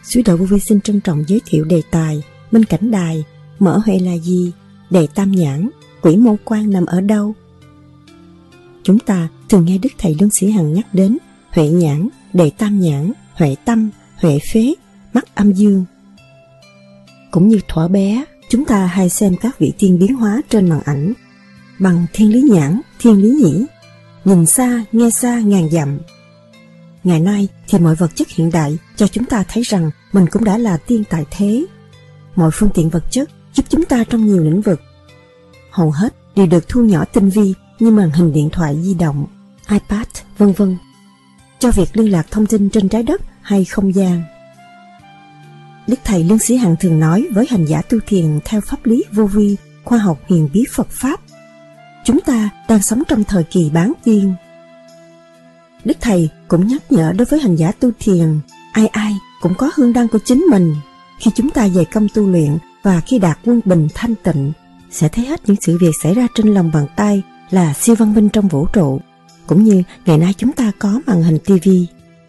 Suối Đậu Vô Vi xin trân trọng giới thiệu đề tài Minh Cảnh Đài, mở huệ là gì, đề tam nhãn, quỷ mô quan nằm ở đâu. Chúng ta thường nghe Đức Thầy Luân Sĩ Hằng nhắc đến huệ nhãn, đề tam nhãn, huệ tâm, huệ phế, mắt âm dương. Cũng như thuở bé, chúng ta hay xem các vị tiên biến hóa trên màn ảnh bằng thiên lý nhãn, thiên lý nhĩ, nhìn xa, nghe xa ngàn dặm. Ngày nay thì mọi vật chất hiện đại cho chúng ta thấy rằng mình cũng đã là tiên tại thế. Mọi phương tiện vật chất giúp chúng ta trong nhiều lĩnh vực. Hầu hết đều được thu nhỏ tinh vi như màn hình điện thoại di động, iPad, vân vân, cho việc liên lạc thông tin trên trái đất hay không gian. Đức Thầy Luân Sĩ Hằng thường nói với hành giả tu thiền theo pháp lý vô vi, khoa học huyền bí Phật Pháp, chúng ta đang sống trong thời kỳ bán tiên. Đức Thầy cũng nhắc nhở đối với hành giả tu thiền, ai ai cũng có hương đăng của chính mình. Khi chúng ta dày công tu luyện và khi đạt quân bình thanh tịnh, sẽ thấy hết những sự việc xảy ra trên lòng bàn tay là siêu văn minh trong vũ trụ, cũng như ngày nay chúng ta có màn hình tivi.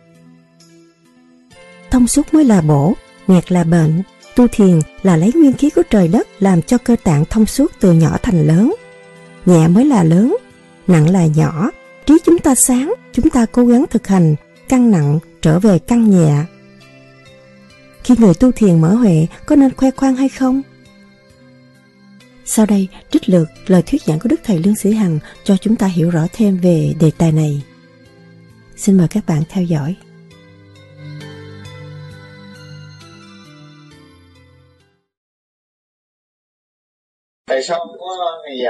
Thông suốt mới là bổ, nghẹt là bệnh. Tu thiền là lấy nguyên khí của trời đất làm cho cơ tạng thông suốt từ nhỏ thành lớn. Nhẹ mới là lớn, nặng là nhỏ. Trí chúng ta sáng, chúng ta cố gắng thực hành, căn nặng trở về căn nhẹ. Khi người tu thiền mở huệ có nên khoe khoang hay không? Sau đây trích lược lời thuyết giảng của Đức Thầy Luân Sĩ Hằng cho chúng ta hiểu rõ thêm về đề tài này. Xin mời các bạn theo dõi. Tại sao có ngày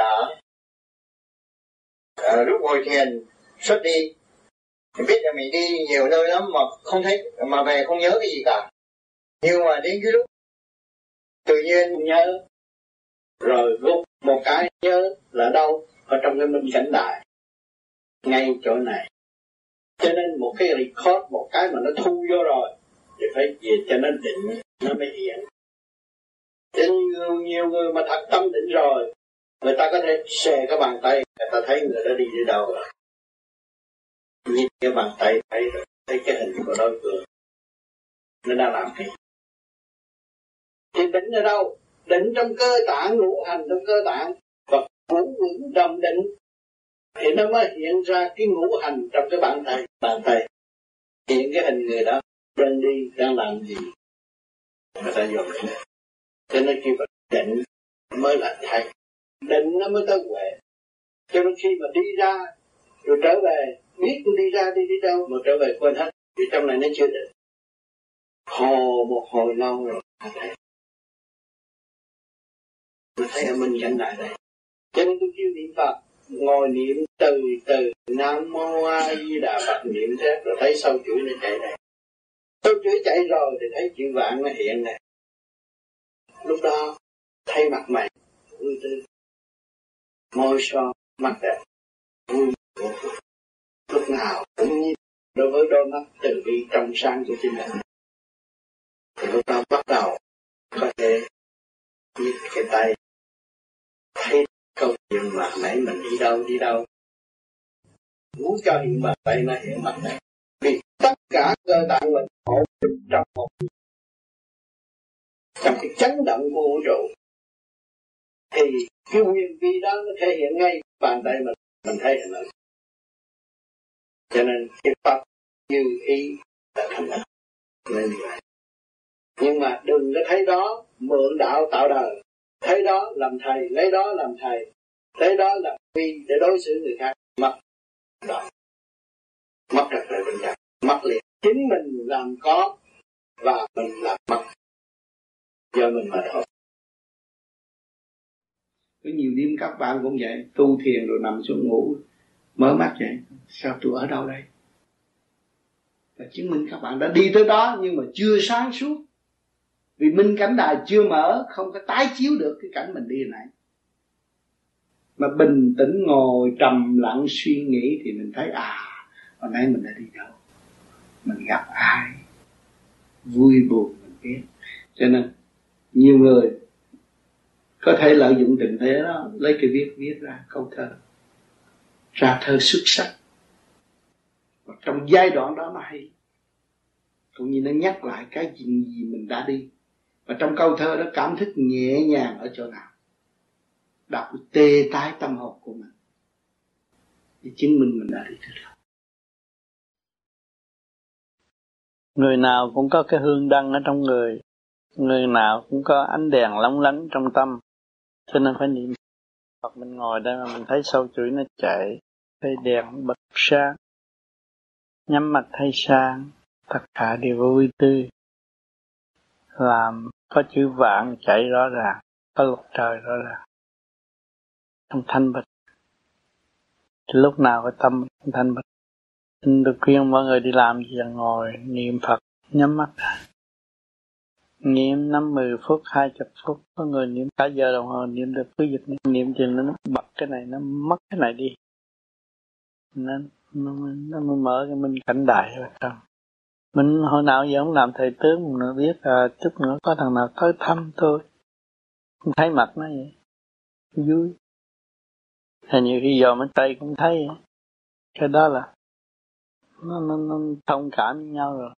lúc ngồi thiền xuất đi, mình biết là mình đi nhiều nơi lắm mà không thấy, mà về không nhớ cái gì cả. Nhưng mà đến cái lúc tự nhiên nhớ, rồi lúc một cái nhớ là đâu? Ở trong cái minh cảnh đại, ngay chỗ này. Cho nên một cái record, một cái mà nó thu vô rồi thì phải về cho nó định, nó mới hiện. Cho nên nhiều người mà thật tâm định rồi, người ta có thể xòe cái bàn tay, người ta thấy người đó đi đến đâu rồi. Nhìn cái bàn tay thấy rồi, thấy cái hình của đối phương, nó đang làm gì. Thì định ở đâu? Định trong cơ tạng, ngũ hành trong cơ tạng, và ngũ vững đồng định thì nó mới hiện ra cái ngũ hành trong cái bàn tay hiện cái hình người đó đang đi, đang làm gì, người ta dùng cái này. Cho nên khi mà định mới là thay, định nó mới tới huệ. Cho nên khi mà đi ra rồi trở về, biết tôi đi ra đi đâu mà trở về quên hết, vì trong này nó chưa định. Hồ một hồi lâu rồi thấy, mà thấy ở mình cảnh đại đây. Cho nên tôi kêu niệm Phật, ngồi niệm từ từ Nam Mô A Di Đà Phật, niệm thế rồi thấy sâu chuỗi nó chạy này. Sâu chuỗi chạy rồi thì thấy chữ vạn nó hiện này. Lúc đó thấy mặt mày vui tươi, môi son mắt đẹp, vui. Lúc nào cũng như đối với đôi mắt từ bi trong sáng của chính mình. Thì lúc đó bắt đầu có thể nhích cái tay, thấy câu chuyện mà nãy mình đi đâu. Muốn cho hiện bàn tay nó hiện mặt này. Vì tất cả cơ tạng mình ổn định trong một, trong cái chấn động của vũ trụ, thì cái nguyên vi đó nó thể hiện ngay bàn tay mình thấy hình ảnh. Cho nên cái pháp như ý là thành lập nên như vậy. Nhưng mà đừng có thấy đó mượn đạo tạo đời, thấy đó làm thầy, lấy đó làm thầy, thấy đó là vì để đối xử người khác, mất đó, mất trật tự bình đẳng, mất liền. Chính mình làm có và mình làm mất, do mình mà thôi. Có nhiều đêm các bạn cũng vậy, tu thiền rồi nằm xuống ngủ, mở mắt vậy, sao tôi ở đâu đây? Và chứng minh các bạn đã đi tới đó nhưng mà chưa sáng suốt. Vì minh cảnh đài chưa mở, không có tái chiếu được cái cảnh mình đi này. Mà bình tĩnh ngồi trầm lặng suy nghĩ thì mình thấy hồi nãy mình đã đi đâu, mình gặp ai, vui buồn mình biết. Cho nên nhiều người có thể lợi dụng tình thế đó, lấy cái viết ra câu thơ, ra thơ xuất sắc. Và trong giai đoạn đó nó hay. cũng như nó nhắc lại cái gì mình đã đi. Và trong câu thơ đó cảm thức nhẹ nhàng ở chỗ nào, đọc tê tái tâm hồn của mình thì chứng minh mình đã đi từ lâu. Người nào cũng có cái hương đăng ở trong người, người nào cũng có ánh đèn lóng lánh trong tâm, cho nên phải niệm. Hoặc mình ngồi đây mà mình thấy sâu chuỗi nó chạy, thấy đèn bật sáng, nhắm mắt thấy sáng, tất cả đều vui tươi, làm có chữ vạn chạy rõ ràng, có luật trời rõ ràng, trong thanh bạch. Thì lúc nào cái tâm trong thanh bạch. Xin được khuyên mọi người đi làm gì là ngồi niệm Phật, nhắm mắt, niệm 5-10 phút, 20 phút, có người niệm cả giờ đồng hồ, niệm được cứ dịch niệm chừng nó bật cái này, nó mất cái này đi, nên nó mới mở cái minh cảnh đại ở trong. Mình hồi nào giờ không làm thầy tướng, mình biết chút nữa có thằng nào tới thăm tôi, không thấy mặt nó vậy, vui. Hay nhiều khi giờ bên Tây cũng thấy vậy. Cái đó là nó thông cảm với nhau rồi,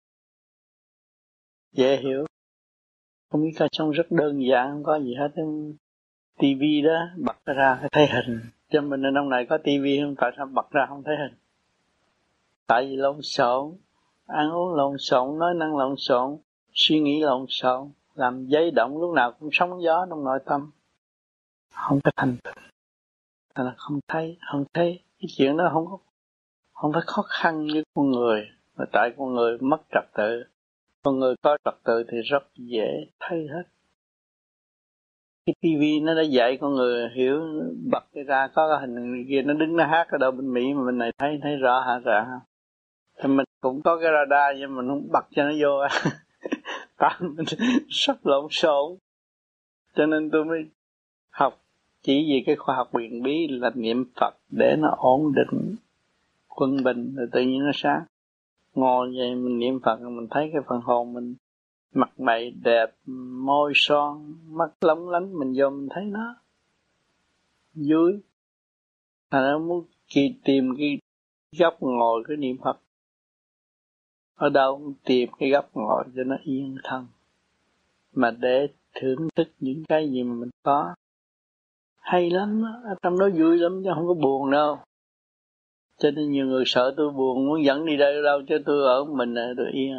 dễ hiểu. Không biết cái sống rất đơn giản, không có gì hết. Tivi đó bật ra cái thấy hình, cho mình ở trong này có tivi không, tại sao bật ra không thấy hình? Tại vì lộn xộn, ăn uống lộn xộn, nói năng lộn xộn, suy nghĩ lộn xộn, làm giấy động lúc nào cũng sóng gió trong nội tâm, không có thành tựu. Thành là không thấy cái chuyện đó không phải khó khăn như con người, mà tại con người mất trật tự. Con người có trật tự thì rất dễ thấy hết. Cái tivi nó đã dạy con người hiểu, bật cái ra có cái hình kia nó đứng nó hát ở đâu bên Mỹ mà bên này thấy rõ hả rạng không? Thì mình cũng có cái radar nhưng mình không bật cho nó vô. Tại mình rất lộn xộn. Cho nên tôi mới học chỉ vì cái khoa học huyền bí là niệm Phật để nó ổn định, quân bình rồi tự nhiên nó sáng. Ngồi vậy mình niệm Phật mình thấy cái phần hồn mình mặt mày đẹp, môi son, mắt lóng lánh, mình vô mình thấy nó vui. Thành ra muốn tìm cái góc ngồi cái niệm Phật ở đâu cũng tìm cái góc ngồi cho nó yên thân, mà để thưởng thức những cái gì mà mình có. Hay lắm đó, ở trong đó vui lắm chứ không có buồn đâu. Cho nên nhiều người sợ tôi buồn, muốn dẫn đi đâu đâu, chứ tôi ở mình là tôi yên.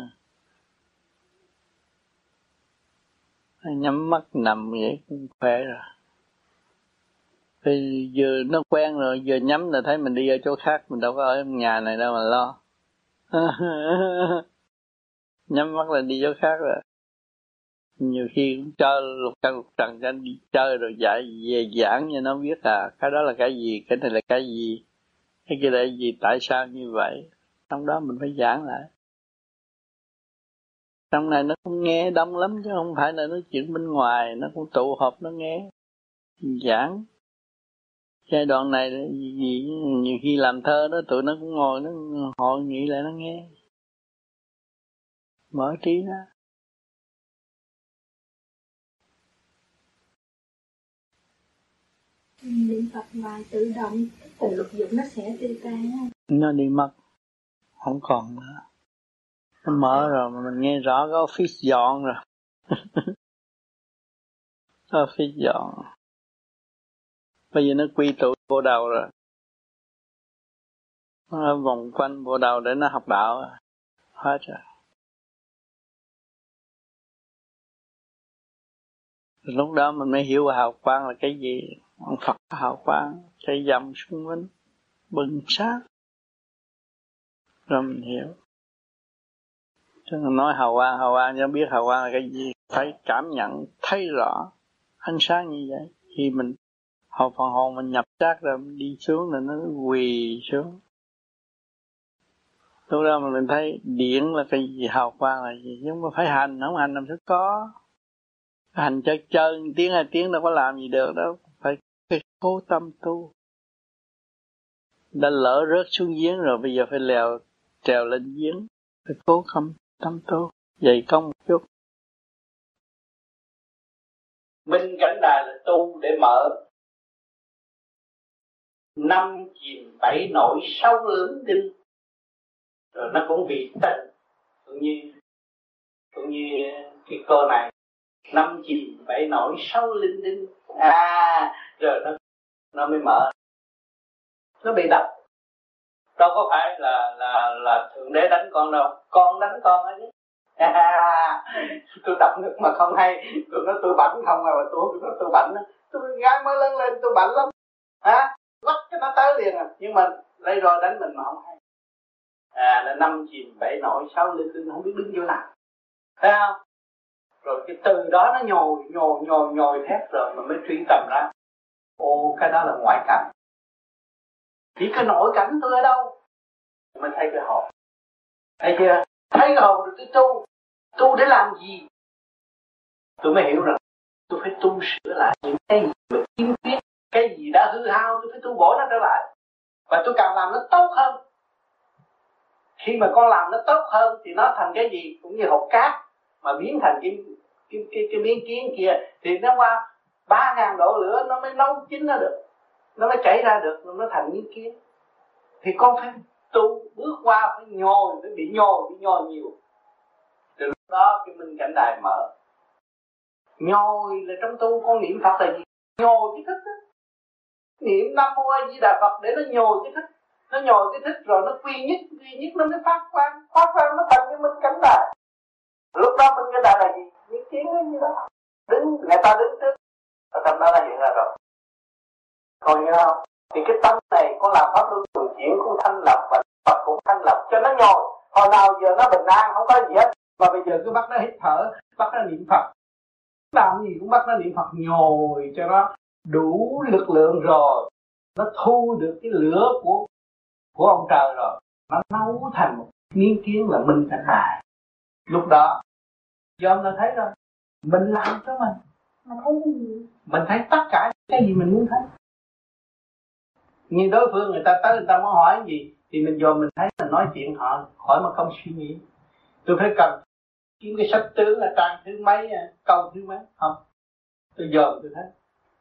Nhắm mắt nằm vậy cũng khỏe rồi. Thì giờ nó quen rồi, giờ nhắm là thấy mình đi ở chỗ khác, mình đâu có ở nhà này đâu mà lo. Nhắm mắt là đi chỗ khác rồi. Nhiều khi cũng chơi lục trần cho anh đi chơi rồi về giảng cho nó biết cái đó là cái gì, cái này là cái gì, cái kia là cái gì, tại sao như vậy. Trong đó mình phải giảng lại. Trong này nó cũng nghe đông lắm chứ không phải là nói chuyện bên ngoài, nó cũng tụ họp nó nghe giảng. Giai đoạn này nhiều khi làm thơ đó tụi nó cũng ngồi nó hội nghị lại nó nghe, mở trí nó. Niệm Phật ngoài tự động từ lục dục nó sẽ tiêu tan, nó đi mất, không còn nữa. Nó mở rồi mà mình nghe rõ có office dọn rồi. Office dọn. Bây giờ nó quy tụ bộ đầu rồi. Nó vòng quanh bộ đầu để nó học đạo rồi. Hết rồi. Lúc đó mình mới hiểu hào quang là cái gì. Ông Phật có hào quang, chạy dầm xung quanh, bừng sáng. Rồi mình hiểu. Chứ nói hào quang chứ không biết hào quang là cái gì. Phải cảm nhận, thấy rõ ánh sáng như vậy. Khi mình phần hồn mình nhập xác rồi mình đi xuống là nó quỳ xuống. Lúc đó mình thấy điển là cái gì, hào quang là gì. Nhưng mà phải hành, không hành làm sao có. Hành chơi tiếng 2 tiếng đâu có làm gì được đâu. Phải cố tâm tu. Đã lỡ rớt xuống giếng rồi, bây giờ phải trèo lên giếng. Phải cố tâm tu, dày công một chút. Minh cảnh đài là tu để mở 5 chìm 7 nổi 6 lưỡng tinh. Rồi nó cũng vì tịnh, cũng như cũng như cái cô này năm chìm bảy nổi sâu linh đinh, rồi nó mới mở, nó bị đập. Đâu có phải là thượng đế đánh con đâu, con đánh con ấy chứ. Tôi đập nước mà không hay, tôi nói tôi bảnh không mà tôi bảnh, tôi gái mới lớn lên tôi bảnh lắm, quắt cái nó tới liền nhưng mà lấy rồi đánh mình mà không hay. Là năm chìm bảy nổi sáu linh không biết đứng chỗ nào, thấy không? Rồi cái từ đó nó nhồi thét rồi mà mới truy tầm ra. Cái đó là ngoại cảnh. Chỉ cái nội cảnh tôi ở đâu mới thấy cái hồn, thấy chưa? Thấy cái hồn rồi tôi tu để làm gì? Tôi mới hiểu rằng tôi phải tu sửa lại những cái gì mà khiếm khuyết, cái gì đã hư hao tôi phải tu bổ nó trở lại, và tôi càng làm nó tốt hơn. Khi mà con làm nó tốt hơn thì nó thành cái gì cũng như hột cát mà biến thành cái miếng kiến kia, thì nó qua 3.000 độ lửa nó mới nấu chín nó được, nó mới chảy ra được, nó thành miếng kiến. Thì con phải tu bước qua, phải nhồi, phải bị nhồi nhiều. Từ lúc đó cái minh cảnh đài mở. Nhồi là trong tu con niệm Phật là gì? Nhồi cái thức đó. Niệm Nam Mô A Di Đà Phật để nó nhồi cái thức. Nó nhồi cái thức rồi nó quy nhất nó mới phát quang nó thành cái minh cảnh đài. Lúc đó minh cảnh đài là gì? Những tiếng đó như đó. Người ta đứng trước, ở trong đó là hiện ra rồi. Còn nhớ không? Thì cái tâm này con làm pháp luân thường chuyển cũng thanh lập và Phật cũng thanh lập cho nó nhồi. Hồi nào giờ nó bình an không có gì hết, mà bây giờ cứ bắt nó hít thở, bắt nó niệm Phật, làm gì cũng bắt nó niệm Phật, nhồi cho nó đủ lực lượng rồi, nó thu được cái lửa của ông trời rồi, nó nấu thành một miếng kiến là minh cảnh đài. Lúc đó do nó thấy rồi, mình làm cho mình. Mà thấy cái gì? Mình thấy tất cả cái gì mình muốn thấy. Như đối phương người ta tới người ta muốn hỏi cái gì thì mình dòm mình thấy, mình nói chuyện họ khỏi mà không suy nghĩ. Tôi phải cần kiếm cái sách tướng là trang thứ mấy, câu thứ mấy, không, tôi dòm tôi thấy.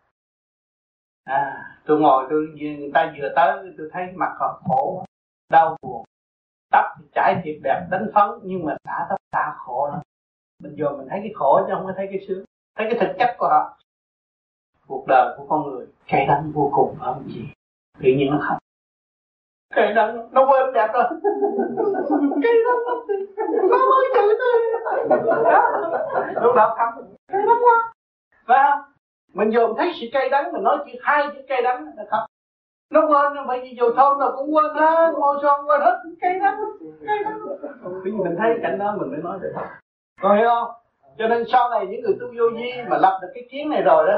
Tôi ngồi người ta vừa tới tôi thấy mặt họ khổ, đau buồn, tóc thì chải thiệt đẹp đánh phấn nhưng mà xả tóc xả khổ lắm. Mình dòm mình thấy cái khổ chứ không có thấy cái sướng, thấy cái thực chất của họ. Cuộc đời của con người cay đắng vô cùng, phải không chị? Tự nhiên nó khóc. Cay đắng, nó quên đẹp rồi. Cay đắng lắm, nó mới chửi tôi. Lúc đó khóc, cay đắng quá, phải không? Mình dòm thấy sự cay đắng, mình nói chuyện hai chữ cay đắng nó khóc. Nó quên rồi, bởi vì dù thôn nào cũng quên hết, ngồi son quên hết, cay đắng. Vì mình thấy cảnh đó mình mới nói được. Còn hiểu không? Cho nên sau này những người tu vô vi mà lập được cái kiến này rồi đó,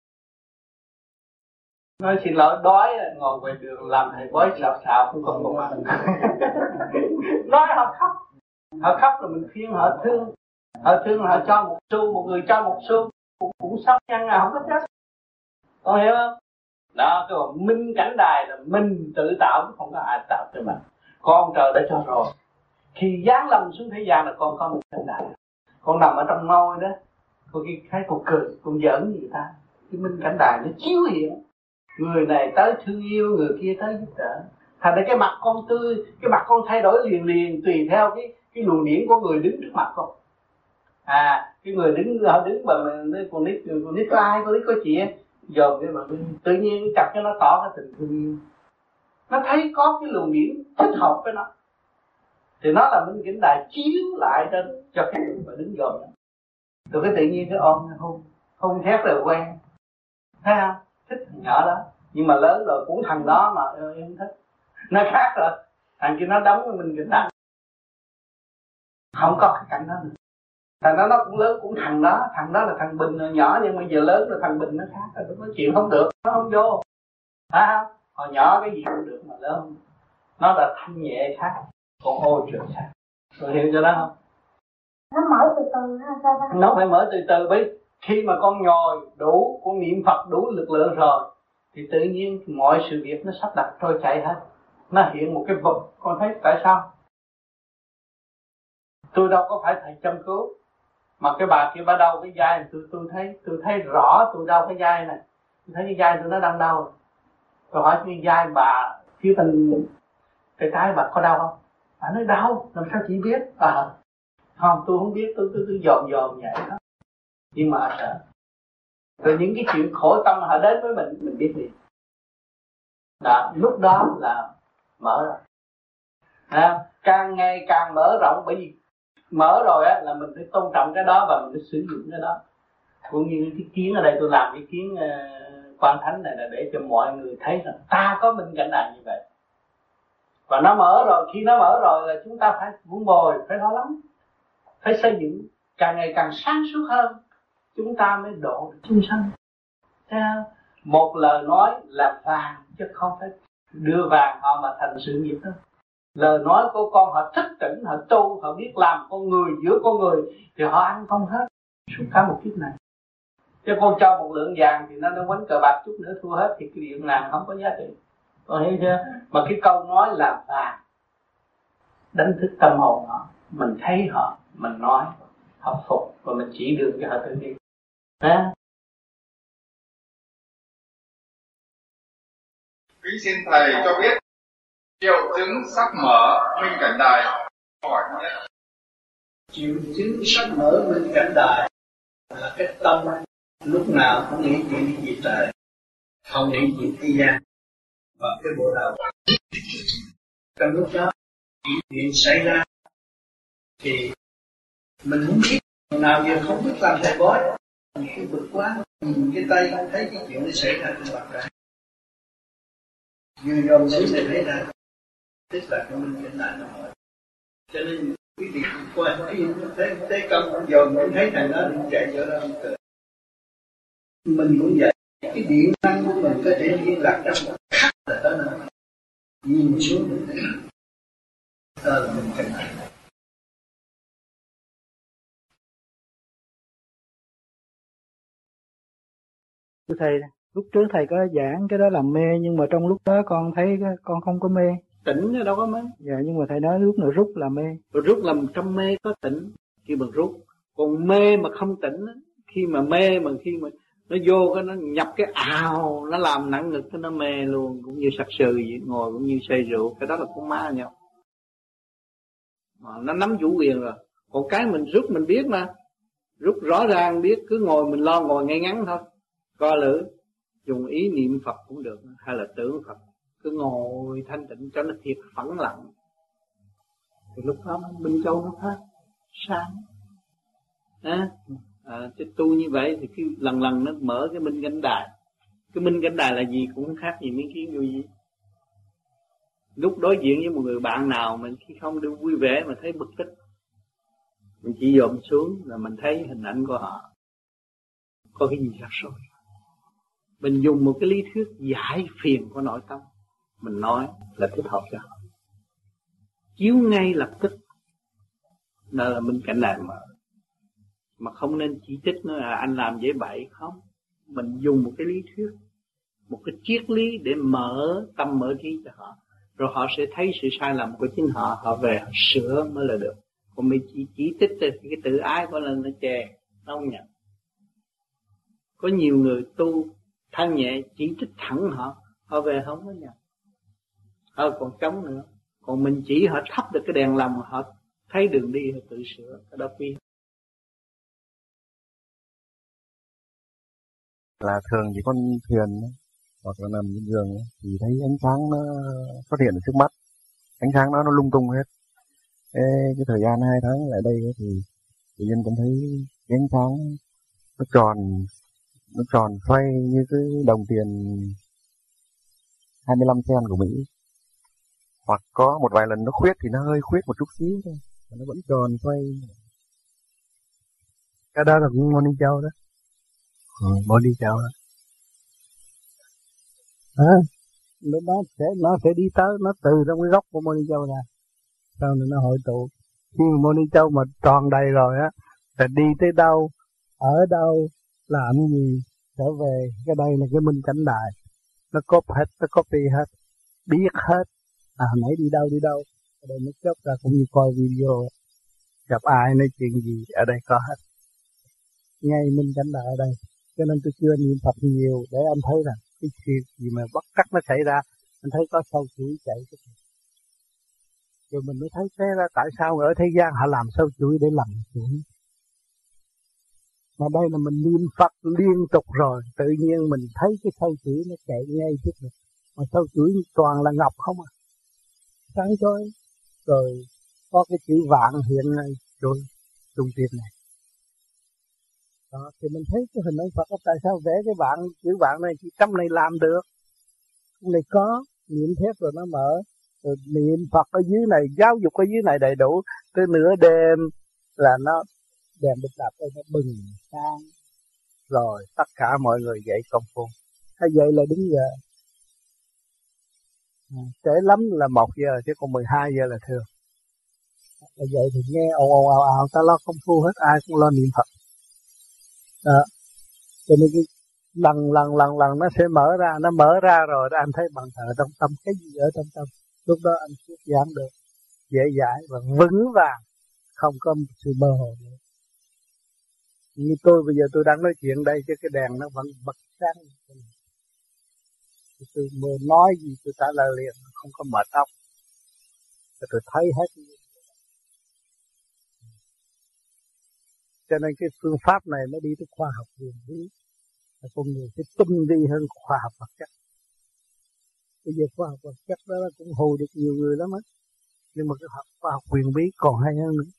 nói xin lỗi đói ngồi ngoài đường làm thầy bói xạo không còn công ăn. Nói họ khóc rồi mình khuyên họ thương là họ cho một xu, một người cho một xu cũng sắp nhân không có chết. Con hiểu không? Đó, cái gọi minh cảnh đài là mình tự tạo, không có ai tạo cho mình. Con trời đã cho rồi. Khi giáng lâm xuống thế gian là con có một cảnh đài. Con nằm ở trong ngôi đó, con thấy con cười, con giỡn gì ta? Cái minh cảnh đài nó chiếu hiện. Người này tới thương yêu, người kia tới giúp đỡ. Thành ra cái mặt con tươi, cái mặt con thay đổi liền tùy theo cái luồng điển của người đứng trước mặt con. Cái người họ đứng bằng con nít có ai, con nít có chị ấy, dòm cái mặt tự nhiên chặt cho nó tỏ cái tình thương yêu. Nó thấy có cái luồng điển thích hợp với nó, thì nó là minh cảnh đài chiếu lại cho cái người mà đứng dòm đó. Rồi cái tự nhiên cái ôm hôn thét rồi quen, thấy không? Thích thằng nhỏ đó, nhưng mà lớn rồi cũng thằng đó mà em thích. Nó khác rồi, thằng kia nó đóng với mình cảnh đài, không có cái cảnh đó nữa. Thằng đó nó cũng lớn, cũng thằng đó là thằng Bình nhỏ, nhưng mà giờ lớn rồi thằng Bình nó khác rồi, nói chuyện không được, nó không vô, phải không? Hồi nhỏ cái gì cũng được mà lớn nó là thanh nhẹ khác, còn ô trượt khác. Rồi hiểu cho đó không? Nó mở từ từ ha, sao đó? Nó phải mở từ từ, bởi khi mà con nhồi đủ, con niệm Phật đủ lực lượng rồi thì tự nhiên mọi sự việc nó sắp đặt trôi chảy hết. Nó hiện một cái vật, con thấy tại sao? Tôi đâu có phải thầy chăm cứu, mà cái bà kia bà đau cái vai, tôi thấy rõ tôi đau cái vai này, tôi thấy cái vai tôi nó đang đau. Tôi hỏi cái vai bà phía bên cái trái bà có đau không? Bà nói đau, làm sao chị biết? Không, tôi không biết, tôi cứ dòm vậy đó. Nhưng mà sợ. Rồi những cái chuyện khổ tâm họ đến với mình biết liền. Đó, lúc đó là mở rồi. Càng ngày càng mở rộng, bởi vì mở rồi á là mình phải tôn trọng cái đó và mình phải sử dụng cái đó. Cũng như cái kiến ở đây, tôi làm cái kiến Quan Thánh này là để cho mọi người thấy rằng ta có minh cảnh đài như vậy. Và nó mở rồi, khi nó mở rồi là chúng ta phải vun bồi, phải lo lắng, phải xây dựng càng ngày càng sáng suốt hơn, chúng ta mới độ chúng sanh. Một lời nói là vàng chứ không phải đưa vàng họ mà thành sự nghiệp đâu. Lời nói của con họ thức tỉnh, họ tu, họ biết làm con người giữa con người thì họ ăn không hết suốt cả một kiếp này. Chứ con cho một lượng vàng thì nó quánh cờ bạc chút nữa thua hết thì cái điện làm không có giá trị. Con hiểu chưa? Mà cái câu nói là vàng đánh thức tâm hồn họ, mình thấy họ, mình nói họ phục và mình chỉ đường cho họ tự đi. Kính xin thầy cho biết triệu chứng sắc mở minh cảnh đài. Hỏi nhất. Triệu chứng sắc mở minh cảnh đài là cái tâm lúc nào cũng nghĩ chuyện gì trời, không nghĩ chuyện thế gian, và cái bộ đầu trong lúc đó chuyện xảy ra thì mình không biết, nào giờ không biết làm thầy bói, mình cứ bực quá, nhìn cái tay không thấy cái chuyện nó xảy ra trên mặt ra, vừa dòm xuống để thấy ra, tức là cái minh cảnh đài nó mở. Cho nên quý vị qua thấy công cũng dòm cũng thấy thằng đó cũng chạy trở ra cười. Mình cũng vậy, cái điện năng của mình có thể liên lạc trong một khắc là đó nữa. Nhìn xuống mình thấy đó là mình cảnh đài. Thầy, lúc trước thầy có giảng cái đó là mê, nhưng mà trong lúc đó con thấy con không có mê. Tỉnh đâu có mê. Dạ, nhưng mà thầy nói lúc nào rút là mê. Rút là trong mê có tỉnh khi mình rút. Còn mê mà không tỉnh, khi mà mê mà khi mà nó vô cái nó nhập cái ào, nó làm nặng ngực cái nó mê luôn, cũng như sặc sừ vậy, ngồi cũng như say rượu, cái đó là con ma nhau. Mà nó nắm chủ quyền rồi. Còn cái mình rút mình biết mà, rút rõ ràng biết, cứ ngồi mình lo ngồi ngay ngắn thôi, co lử, dùng ý niệm Phật cũng được, hay là tưởng Phật, cứ ngồi thanh tịnh cho nó thiệt phẳng lặng. Thì lúc đó Minh Châu nó phát sáng. Chứ tu như vậy thì cứ lần lần nó mở cái minh cảnh đài. Cái minh cảnh đài là gì cũng không khác gì miếng kiến vô gì. Lúc đối diện với một người bạn nào mình khi không được vui vẻ mà thấy bực tức, mình chỉ dòm xuống là mình thấy hình ảnh của họ, có cái gì rắc rối. Mình dùng một cái lý thuyết giải phiền của nội tâm, mình nói là thích hợp cho họ, chiếu ngay lập tức. Đó là minh cảnh đài mở. Mà không nên chỉ trích nó là anh làm dễ bậy, không. Mình dùng một cái lý thuyết, một cái triết lý để mở tâm mở trí cho họ, rồi họ sẽ thấy sự sai lầm của chính họ, họ về họ sửa mới là được. Còn mình chỉ trích thì cái tự ái của lần nó chè, nó không nhận. Có nhiều người tu thanh nhẹ chỉ trích thẳng họ, họ về không có nhận, họ còn chống nữa. Còn mình chỉ họ thắp được cái đèn lòng, họ thấy đường đi họ tự sửa, cái đó quý. Là thường chỉ con thuyền hoặc là nằm trên giường thì thấy ánh sáng nó xuất hiện ở trước mắt, ánh sáng nó lung tung hết. Cái thời gian 2 tháng lại đây thì tự nhiên cũng thấy cái ánh sáng nó tròn xoay như cái đồng tiền 25 cent của Mỹ, hoặc có một vài lần nó khuyết thì nó hơi khuyết một chút xíu thôi, nó vẫn tròn xoay. Cái đó là cũng Moni Châu đó. Moni Châu đó. Nó sẽ đi tới, nó từ trong cái góc của Moni Châu ra, sau này nó hội tụ. Khi mà Moni Châu mà tròn đầy rồi á, là đi tới đâu, ở đâu, làm gì, trở về. Cái đây là cái minh cảnh đài, nó copy hết, biết hết. Nãy đi đâu, ở đây nó chớp ra cũng như coi video, gặp ai nói chuyện gì, ở đây có hết. Ngay minh cảnh đài ở đây. Cho nên tôi chưa niệm Phật nhiều để anh thấy rằng cái chuyện gì mà bất trắc nó xảy ra, anh thấy có sâu chuỗi chạy. Rồi mình mới thấy thế ra tại sao ở thế gian họ làm sâu chuỗi để làm chuỗi. Mà đây là mình niệm Phật liên tục rồi, tự nhiên mình thấy cái sâu chuỗi nó chạy ngay trước mình. Mà sâu chuỗi toàn là ngọc không à, sáng chói. Rồi có cái chữ vạn hiện ngay rồi trung tâm này. Đó, thì mình thấy cái hình ông Phật tại sao vẽ cái vạn, chữ vạn này chỉ trong này làm được. Trong này có, niệm thép rồi nó mở. Rồi niệm Phật ở dưới này, giáo dục ở dưới này đầy đủ. Tới nửa đêm là nó đèn bịch đạp đây nó bừng sáng. Rồi tất cả mọi người dậy công phu. Hay dậy là đúng giờ. Trễ lắm là 1 giờ chứ còn 12 giờ là thường. Là vậy thì nghe ồn ồn ào ào ta lo công phu hết, ai cũng lo niệm Phật. Đó. Cho nên cái lần nó sẽ mở ra rồi anh thấy bằng thờ trong tâm, cái gì ở trong tâm. Lúc đó anh thuyết giảng được dễ dãi và vững vàng, không có sự mơ hồ nữa. Như tôi bây giờ tôi đang nói chuyện đây chứ cái đèn nó vẫn bật sáng. Tôi nói gì tôi trả lời liền, không có mệt óc. Tôi thấy hết. Cho nên cái phương pháp này nó đi tới khoa học huyền bí. Con người sẽ tinh vi hơn khoa học vật chất. Bây giờ khoa học vật chất đó cũng hù được nhiều người lắm á. Nhưng mà cái khoa học huyền bí còn hay hơn nữa.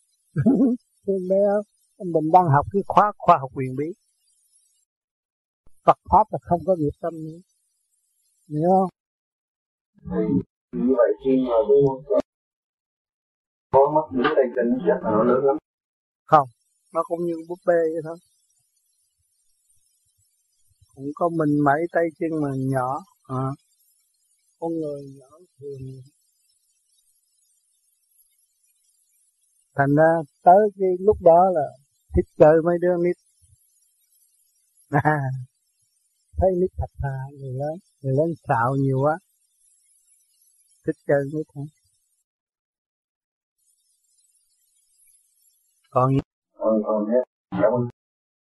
Mình đang học cái khoa học huyền bí. Phật pháp là không có nghiệp tâm nữa. Hiểu không? Như vậy khi mà có mắt đứng đây trên chắc là nó lớn lắm. Không, nó cũng như búp bê vậy thôi. Cũng có mình mấy tay chân mà nhỏ. Con người nhỏ thường. Thành ra tới cái lúc đó là thích chơi mấy đứa nít. Thấy nít thật thà, người lớn xạo nhiều quá. Thích chơi nít hả? Còn hết. Cảm ơn.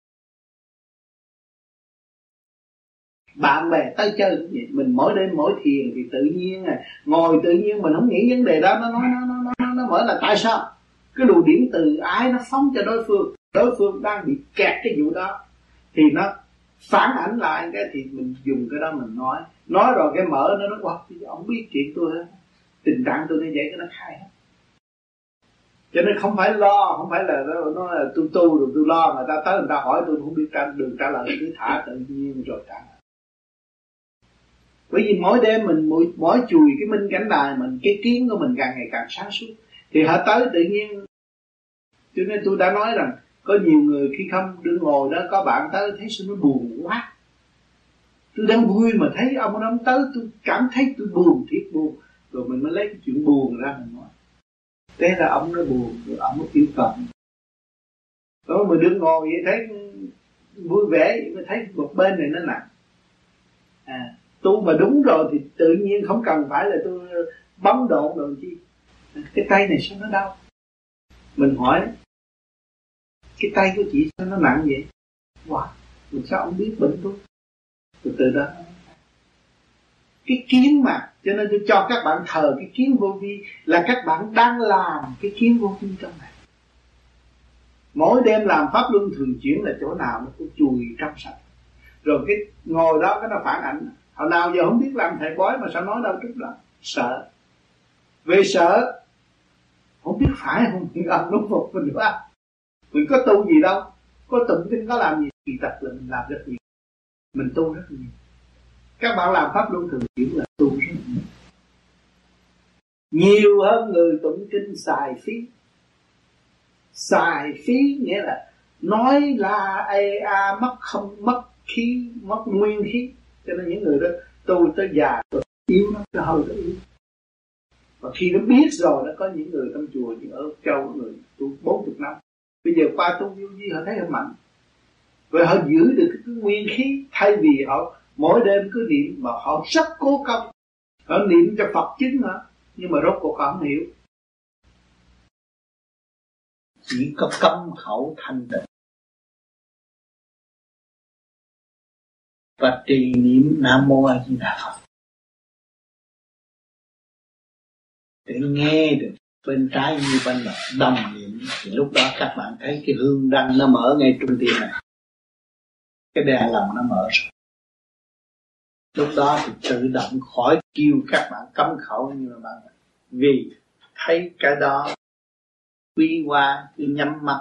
Bạn bè tới chơi cũng vậy, mình mỗi đêm mỗi thiền thì tự nhiên ngồi tự nhiên mình không nghĩ vấn đề đó, nó mở là tại sao cái luồng điển từ ái nó phóng cho đối phương đang bị kẹt cái vụ đó thì nó phản ảnh lại cái thì mình dùng cái đó mình nói rồi cái mở nó nói ông biết chuyện tôi hết, tình trạng tôi như vậy cái nó khai hết. Cho nên không phải là nó là tôi tu rồi tôi lo, người ta tới người ta hỏi tôi không biết đường trả lời, cứ thả tự nhiên rồi trả lời. Bởi vì mỗi đêm mình mỗi chùi cái minh cảnh đài mình, cái kiến của mình càng ngày càng sáng suốt thì họ tới tự nhiên. Cho nên tôi đã nói rằng có nhiều người khi không đứng ngồi đó có bạn tới thấy sao nó buồn quá. Tôi đang vui mà thấy ông đó tới tôi cảm thấy tôi buồn, thiệt buồn. Rồi mình mới lấy cái chuyện buồn ra mình nói. Thế là ông nó buồn, rồi ông mới yêu cầu. Đó mà đứng ngồi vậy thấy vui vẻ mới thấy một bên này nó nặng. Tu mà đúng rồi thì tự nhiên không cần phải là tôi bấm độn rồi chi. Cái tay này sao nó đau? Mình hỏi cái tay của chị sao nó nặng vậy? Wow, mình sao ông biết bệnh tôi? Từ đó cái kiến mà, cho nên tôi cho các bạn thờ cái kiến vô vi là các bạn đang làm cái kiến vô vi trong này. Mỗi đêm làm pháp luân thường chuyển là chỗ nào nó cũng chùi trong sạch. Rồi cái ngồi đó cái nó phản ảnh. Hồi nào giờ không biết làm thầy bói mà sao nói đâu chút đó. Sợ. Về sợ không biết phải không thì đúng một mình nữa. Mình có tu gì đâu, có tụng kinh có làm gì, kỳ thật là mình làm rất nhiều, mình tu rất nhiều. Các bạn làm pháp luân thường chuyển là tu rất nhiều, nhiều hơn người tụng kinh xài phí. Xài phí nghĩa là nói là mất không, mất khí, mất nguyên khí. Cho nên những người đó tu tới già rồi yếu lắm, cái hơi nó yếu. Và khi nó biết rồi, nó có những người trong chùa như ở Châu, người tu 40 năm, bây giờ qua tu vô vi họ thấy họ mạnh, rồi họ giữ được cái nguyên khí. Thay vì họ mỗi đêm cứ niệm mà họ rất cố công, họ niệm cho Phật chứng hả, nhưng mà rốt cuộc họ không hiểu. Chỉ có cấm khẩu thanh tịnh và trì niệm Nam Mô A Di Đà Phật. để nghe được bên trái như bên mặt đồng niệm, thì lúc đó các bạn thấy cái hương đăng nó mở ngay trung tim này, cái đèn lòng nó mở rồi. Lúc đó thì tự động khỏi kêu các bạn cấm khẩu như là bạn, vì thấy cái đó quy qua cứ nhắm mắt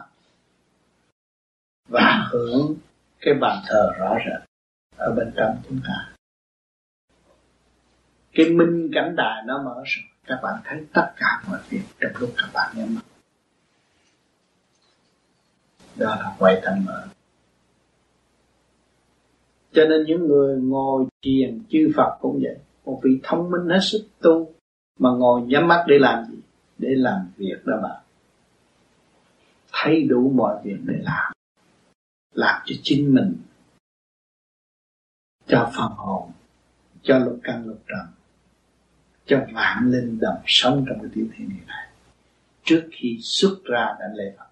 và hưởng cái bàn thờ rõ rệt ở bên trong chúng ta. Cái minh cảnh đài nó mở rồi, các bạn thấy tất cả mọi việc trong lúc các bạn nhắm mắt. Đó là quay tâm mở. Cho nên những người ngồi thiền chư Phật cũng vậy, một vị thông minh hết sức tu mà ngồi nhắm mắt để làm gì? Để làm việc đó bạn. Thấy đủ mọi việc để làm cho chính mình, cho phần hồn, cho lục căn lục trần, cho vạn linh đồng sống trong cái tiểu thiên địa này trước khi xuất ra đảnh lễ Phật.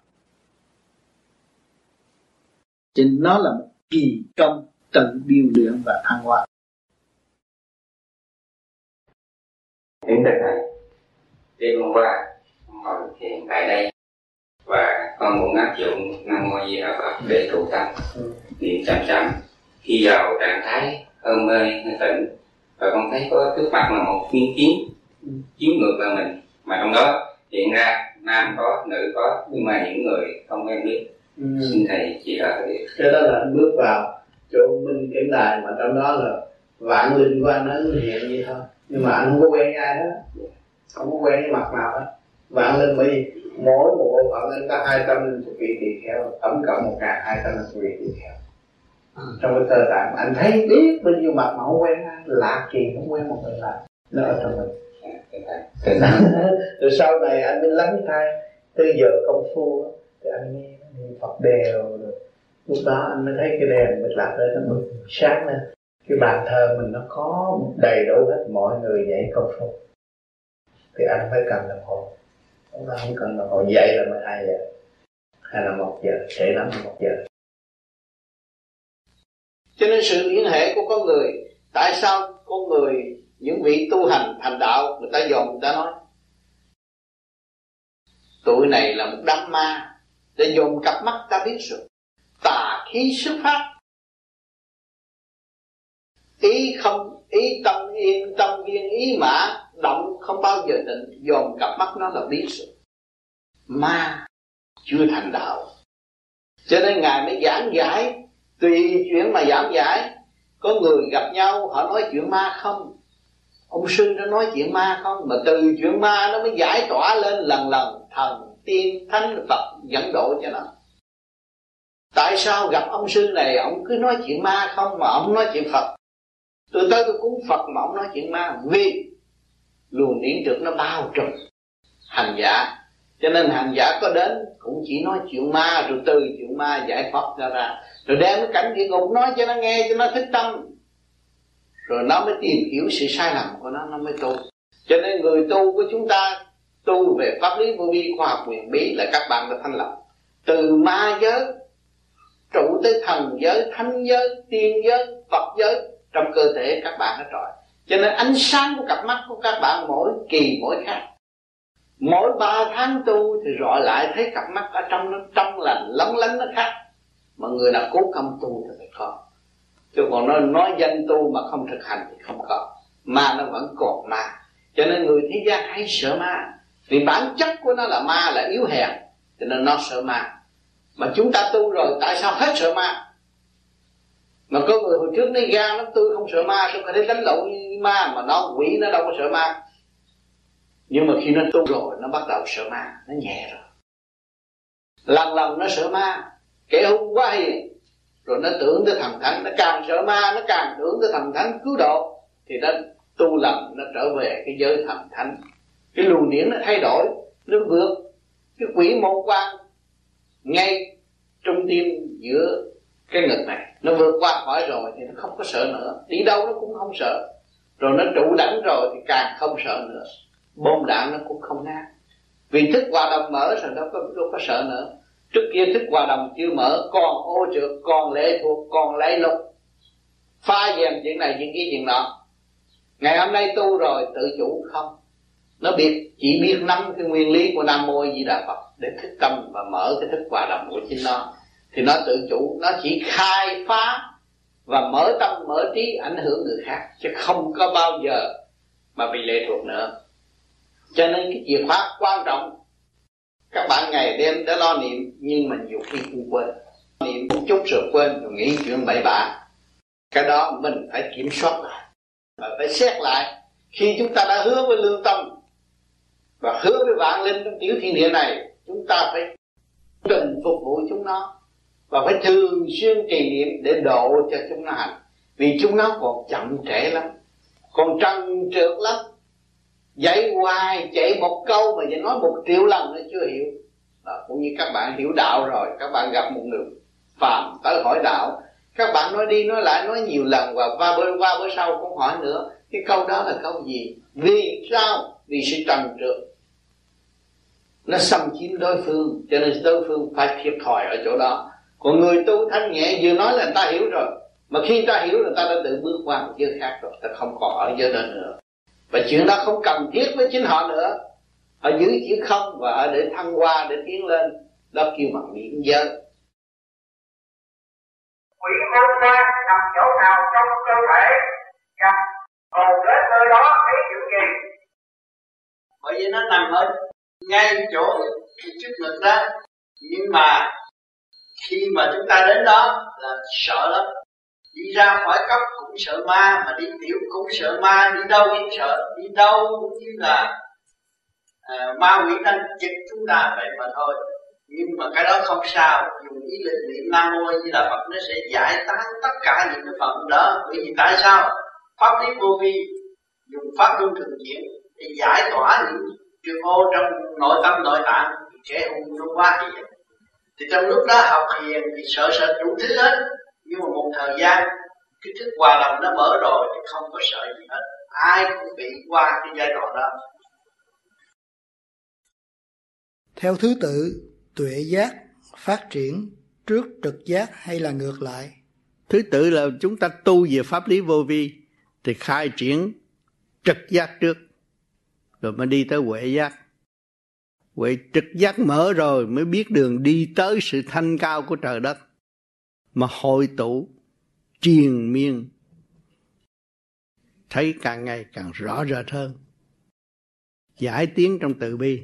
Cho nên nó là một kỳ công tự điêu luyện và thăng hoa. Kính thưa thầy, đêm hôm qua ngồi thiền tại đây và con cũng áp dụng Nam Mô Di Đà Phật để trụ tâm niệm chậm chậm. Khi vào trạng thái hôn mê hay tỉnh và con thấy có trước mặt là một viên kiến chiếu ngược vào mình, mà trong đó hiện ra nam có, nữ có, nhưng mà những người không quen biết. Xin thầy chỉ đạo điều. Cái đó là bước vào chỗ minh cảnh đài, mà trong đó là vạn linh quan nó hiện vậy thôi, nhưng mà anh không có quen ai hết, không có quen cái mặt nào hết. Vạn linh, bởi vì mỗi một bộ phận anh có 250 vị tỳ kheo, tổng cộng 1250 vị tỳ kheo trong cái cơ tạng. Anh thấy biết bao nhiêu mặt mà không quen ai, lạ kỳ không quen một người lạ, nó ở trong mình. Rồi sau này anh mới lắng tai, tới giờ công phu thì anh nghe Phật đều rồi. Lúc đó anh mới thấy cái đèn bịch lạc lên nó bừng sáng lên, cái bàn thờ mình nó có đầy đủ hết mọi người dạy công phu. Thì anh phải cần đồng hồ, chúng ta không cần đồng hồ, dậy là 12 giờ hay là 1 giờ, trễ lắm là 1 giờ. Cho nên sự liên hệ của con người, tại sao con người, những vị tu hành thành đạo, người ta dòm, người ta nói tụi này là một đám ma, để dùng cặp mắt ta biết rồi. Tà khí xuất phát, ý không, ý tâm yên, tâm viên, ý mã động không bao giờ định. Dòm cặp mắt nó là biết rồi. Ma chưa thành đạo, cho nên Ngài mới giảng giải. Tùy chuyện mà giảng giải. Có người gặp nhau họ nói chuyện ma không, ông sư nó nói chuyện ma không, mà từ chuyện ma nó mới giải tỏa lên lần lần. Thần, tiên, thánh, Phật dẫn độ cho nó. Tại sao gặp ông sư này ông cứ nói chuyện ma không mà ông nói chuyện Phật? Tôi tới tôi cúng Phật mà ông nói chuyện ma. Vì luồng điển trực nó bao trùm hành giả, cho nên hành giả có đến cũng chỉ nói chuyện ma, rồi từ chuyện ma giải thoát ra, rồi đem cái cảnh địa ngục nói cho nó nghe, cho nó thích tâm, rồi nó mới tìm hiểu sự sai lầm của nó mới tu. Cho nên người tu của chúng ta tu về pháp lý vô vi, khoa học huyền bí là các bạn đã thanh lập. Từ ma giới trụ tới thần giới, thánh giới, tiên giới, Phật giới trong cơ thể các bạn hết rồi. Cho nên ánh sáng của cặp mắt của các bạn mỗi kỳ mỗi khác. Mỗi 3 tháng tu thì rọi lại thấy cặp mắt ở trong nó trong lành lóng lánh nó khác. Mà người nào cố công tu thì có. Chứ còn nó nói danh tu mà không thực hành thì không có. Ma nó vẫn còn ma. Cho nên người thế gian hay sợ ma, vì bản chất của nó là ma, là yếu hèn, cho nên nó sợ ma. Mà chúng ta tu rồi tại sao hết sợ ma? Mà có người hồi trước nói gan lắm, tôi không sợ ma, tôi có thể đánh lộn như ma, mà nó quỷ nó đâu có sợ ma. Nhưng mà khi nó tu rồi nó bắt đầu sợ ma, nó nhẹ rồi. Lần lần nó sợ ma, kẻ hung quá hiền, rồi nó tưởng tới thần thánh, nó càng sợ ma, nó càng tưởng tới thần thánh cứu độ, thì nó tu lầm, nó trở về cái giới thần thánh. Cái luồng điển nó thay đổi, nó vượt cái quỷ môn quan ngay trung tim giữa cái ngực này, nó vượt qua khỏi rồi thì nó không có sợ nữa, đi đâu nó cũng không sợ. Rồi nó trụ đảnh rồi thì càng không sợ nữa, bom đạn nó cũng không ngán, vì thức hòa đồng mở rồi đâu có sợ nữa. Trước kia thức hòa đồng chưa mở, còn ô trượt, còn lệ thuộc, còn lệ lục, pha dèm chuyện này chuyện kia chuyện nọ. Ngày hôm nay tu rồi tự chủ không, Nó chỉ biết nắm cái nguyên lý của Nam Mô Di Đà Phật để thức tâm và mở cái thức hòa đồng của chính nó, thì nó tự chủ, nó chỉ khai phá và mở tâm mở trí ảnh hưởng người khác, chứ không có bao giờ mà bị lệ thuộc nữa. Cho nên cái chìa khóa quan trọng, các bạn ngày đêm đã lo niệm nhưng mà nhiều khi cũng quên, niệm một chút rồi quên rồi nghĩ chuyện bậy bạ. Cái đó mình phải kiểm soát lại và phải xét lại. Khi chúng ta đã hứa với lương tâm và hứa với vạn linh trong tiểu thiên địa này, chúng ta phải cần phục vụ chúng nó và phải thường xuyên trì niệm để độ cho chúng nó hành. Vì chúng nó còn chậm trễ lắm, còn trần trượt lắm. Dạy hoài chạy một câu mà dạy nói 1 triệu lần nó chưa hiểu. Cũng như các bạn hiểu đạo rồi, các bạn gặp một người phàm tới hỏi đạo, các bạn nói đi nói lại nói nhiều lần và qua bữa sau cũng hỏi nữa. Cái câu đó là câu gì? Vì sao? Vì sự trần trượt nó xâm chiếm đối phương, cho nên đối phương phải thiệt thòi ở chỗ đó. Còn người tu thanh nhẹ vừa nói là người ta hiểu rồi, mà khi người ta hiểu người ta đã tự bước qua một giới khác rồi, ta không còn ở giới đó nữa. Và chuyện đó không cần thiết với chính họ nữa. Họ giữ chữ không và họ để thăng hoa, để tiến lên. Đó kêu bằng điển giới. Quỷ hồn ma nằm chỗ nào trong cơ thể, nhập hồn đến nơi đó thấy chuyện gì? Bởi vì nó nằm ở ngay chỗ trước ngực đó. Nhưng mà khi mà chúng ta đến đó là sợ lắm. Đi ra khỏi cốc cũng sợ ma, mà đi tiểu cũng sợ ma, đi đâu cũng sợ, đi đâu cũng như là ma quỷ đang chích chúng ta vậy mà thôi. Nhưng mà cái đó không sao, dùng ý lực niệm Nam Mô Di Đà Phật nó sẽ giải tán tất cả những cái phần đó. Bởi vì tại sao? Pháp lý vô vi dùng pháp luân thường chuyển để giải tỏa những trường ô trong nội tâm nội tạng, thì trẻ hung nó quá hiền. Thì trong lúc đó học hiền thì sợ đủ thứ hết, nhưng mà một thời gian cái thức hòa đồng nó mở rồi thì không có sợ gì hết. Ai cũng bị qua cái giai đoạn đó. Theo thứ tự, tuệ giác phát triển trước trực giác hay là ngược lại? Thứ tự là chúng ta tu về pháp lý vô vi thì khai triển trực giác trước, rồi mới đi tới huệ giác. Huệ trực giác mở rồi mới biết đường đi tới sự thanh cao của trời đất, mà hội tụ triền miên, thấy càng ngày càng rõ rệt hơn, giải tiến trong từ bi.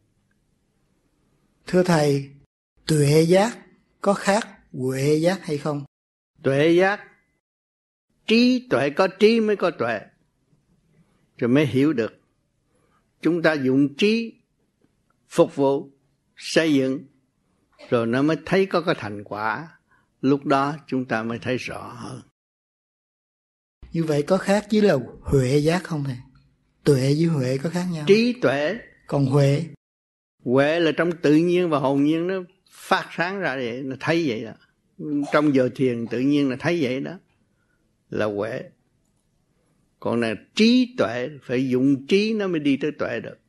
Thưa Thầy, tuệ giác có khác huệ giác hay không? Tuệ giác, trí tuệ, có trí mới có tuệ, rồi mới hiểu được. Chúng ta dùng trí phục vụ, xây dựng, rồi nó mới thấy có cái thành quả. Lúc đó chúng ta mới thấy rõ hơn. Như vậy có khác với là huệ giác không thầy? Tuệ với huệ có khác nhau? Trí tuệ. Còn huệ? Huệ là trong tự nhiên và hồn nhiên nó phát sáng ra vậy, nó thấy vậy đó. Trong giờ thiền tự nhiên là thấy vậy đó, là huệ. Còn là trí tuệ, phải dùng trí nó mới đi tới tuệ được,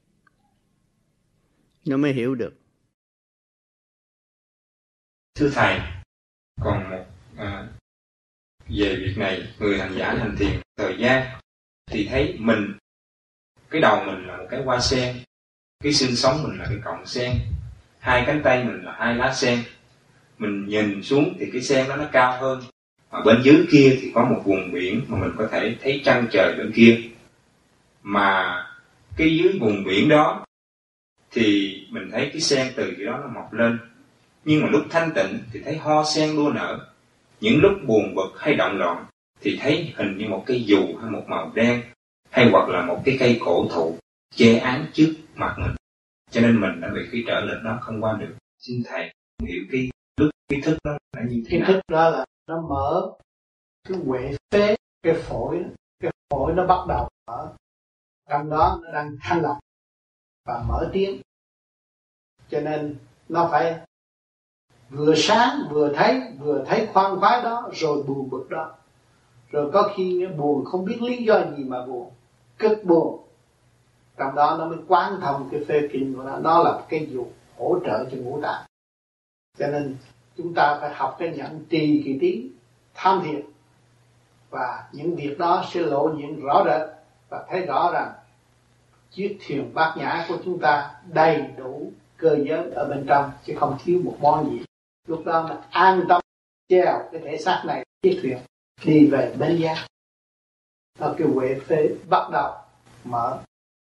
nó mới hiểu được. Thưa Thầy, còn một về việc này, người hành giả hành thiền thời gian thì thấy mình, cái đầu mình là một cái hoa sen, cái xương sống mình là cái cọng sen, 2 cánh tay mình là 2 lá sen. Mình nhìn xuống thì cái sen đó nó cao hơn, mà bên dưới kia thì có một vùng biển mà mình có thể thấy trăng trời bên kia. Mà cái dưới vùng biển đó thì mình thấy cái sen từ cái đó nó mọc lên. Nhưng mà lúc thanh tịnh thì thấy hoa sen đua nở. Những lúc buồn bực hay động loạn thì thấy hình như một cây dù hay một màu đen, hay hoặc là một cái cây cổ thụ che án trước mặt mình. Cho nên mình đã bị cái trở lệch đó không qua được. Xin Thầy hiểu cái lúc cái thức đó là như thế nào? Cái thức đó là nó mở cái huệ phế, cái phổi nó bắt đầu mở. Trong đó nó đang thanh lọc và mở tiếng. Cho nên nó phải vừa sáng vừa thấy khoan khoái đó, rồi buồn bực đó. Rồi có khi buồn không biết lý do gì mà buồn, cực buồn. Trong đó nó mới quán thông cái phê kinh của nó là cái dù hỗ trợ cho ngũ tạng. Cho nên chúng ta phải học cái nhận trì kỳ tiến, tham thiền, và những việc đó sẽ lộ diện rõ rệt và thấy rõ rằng chiếc thuyền bát nhã của chúng ta đầy đủ cơ giới ở bên trong, chứ không thiếu một món gì. Lúc đó mình an tâm treo cái thể xác này, chiếc thuyền đi về bến giác. Đó, cái huệ phế bắt đầu mở.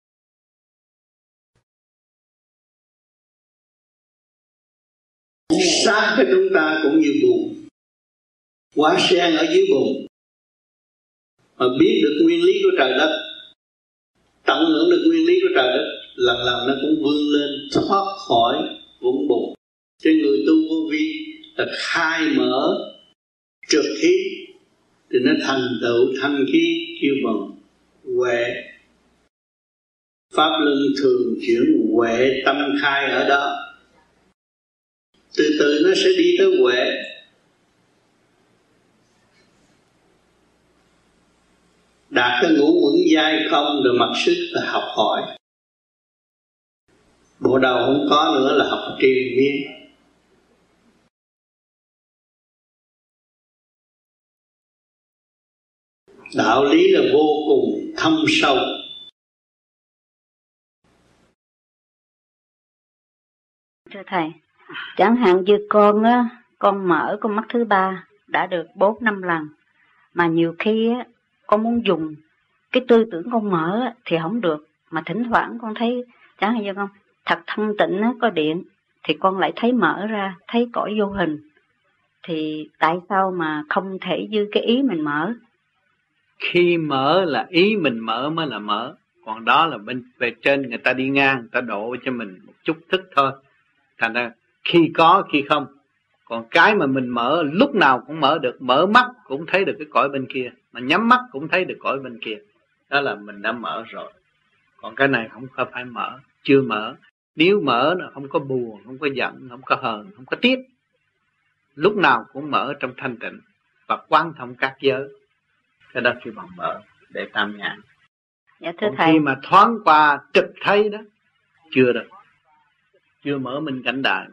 Xác của chúng ta cũng như bùn, quả sen ở dưới bùn, mà biết được nguyên lý của trời đất, tận hưởng được nguyên lý của trời đất, lần lần nó cũng vươn lên thoát khỏi vũng bùn. Cho người tu vô vi là khai mở trượt khí thì nó thành tựu thanh khí, kêu bằng huệ. Pháp luân thường chuyển huệ tâm khai ở đó, từ từ nó sẽ đi tới huệ. Đạt cái ngũ uẩn giai không rồi mặc sức là học hỏi. Bộ đầu không có nữa là học triền miên. Đạo lý là vô cùng thâm sâu. Thưa Thầy, chẳng hạn như con á, con mở con mắt thứ ba đã được 4-5 lần, mà nhiều khi á, con muốn dùng cái tư tưởng con mở á, thì không được, mà thỉnh thoảng con thấy chẳng hạn như con thật thanh tịnh á, có điện thì con lại thấy mở ra, thấy cõi vô hình, thì tại sao mà không thể dư cái ý mình mở? Khi mở là ý mình mở mới là mở, còn đó là bên về trên người ta đi ngang, người ta độ cho mình một chút thức thôi. Thành ra khi có khi không. Còn cái mà mình mở lúc nào cũng mở được, mở mắt cũng thấy được cái cõi bên kia, mà nhắm mắt cũng thấy được cõi bên kia, đó là mình đã mở rồi. Còn cái này không phải mở, chưa mở. Nếu mở là không có buồn, không có giận, không có hờn, không có tiếc, lúc nào cũng mở trong thanh tịnh và quán thông các giới. Cái đó kêu bằng mở để tam nhãn. Dạ thưa Còn Thầy, khi mà thoáng qua trực thấy đó, chưa được, chưa mở minh cảnh đại.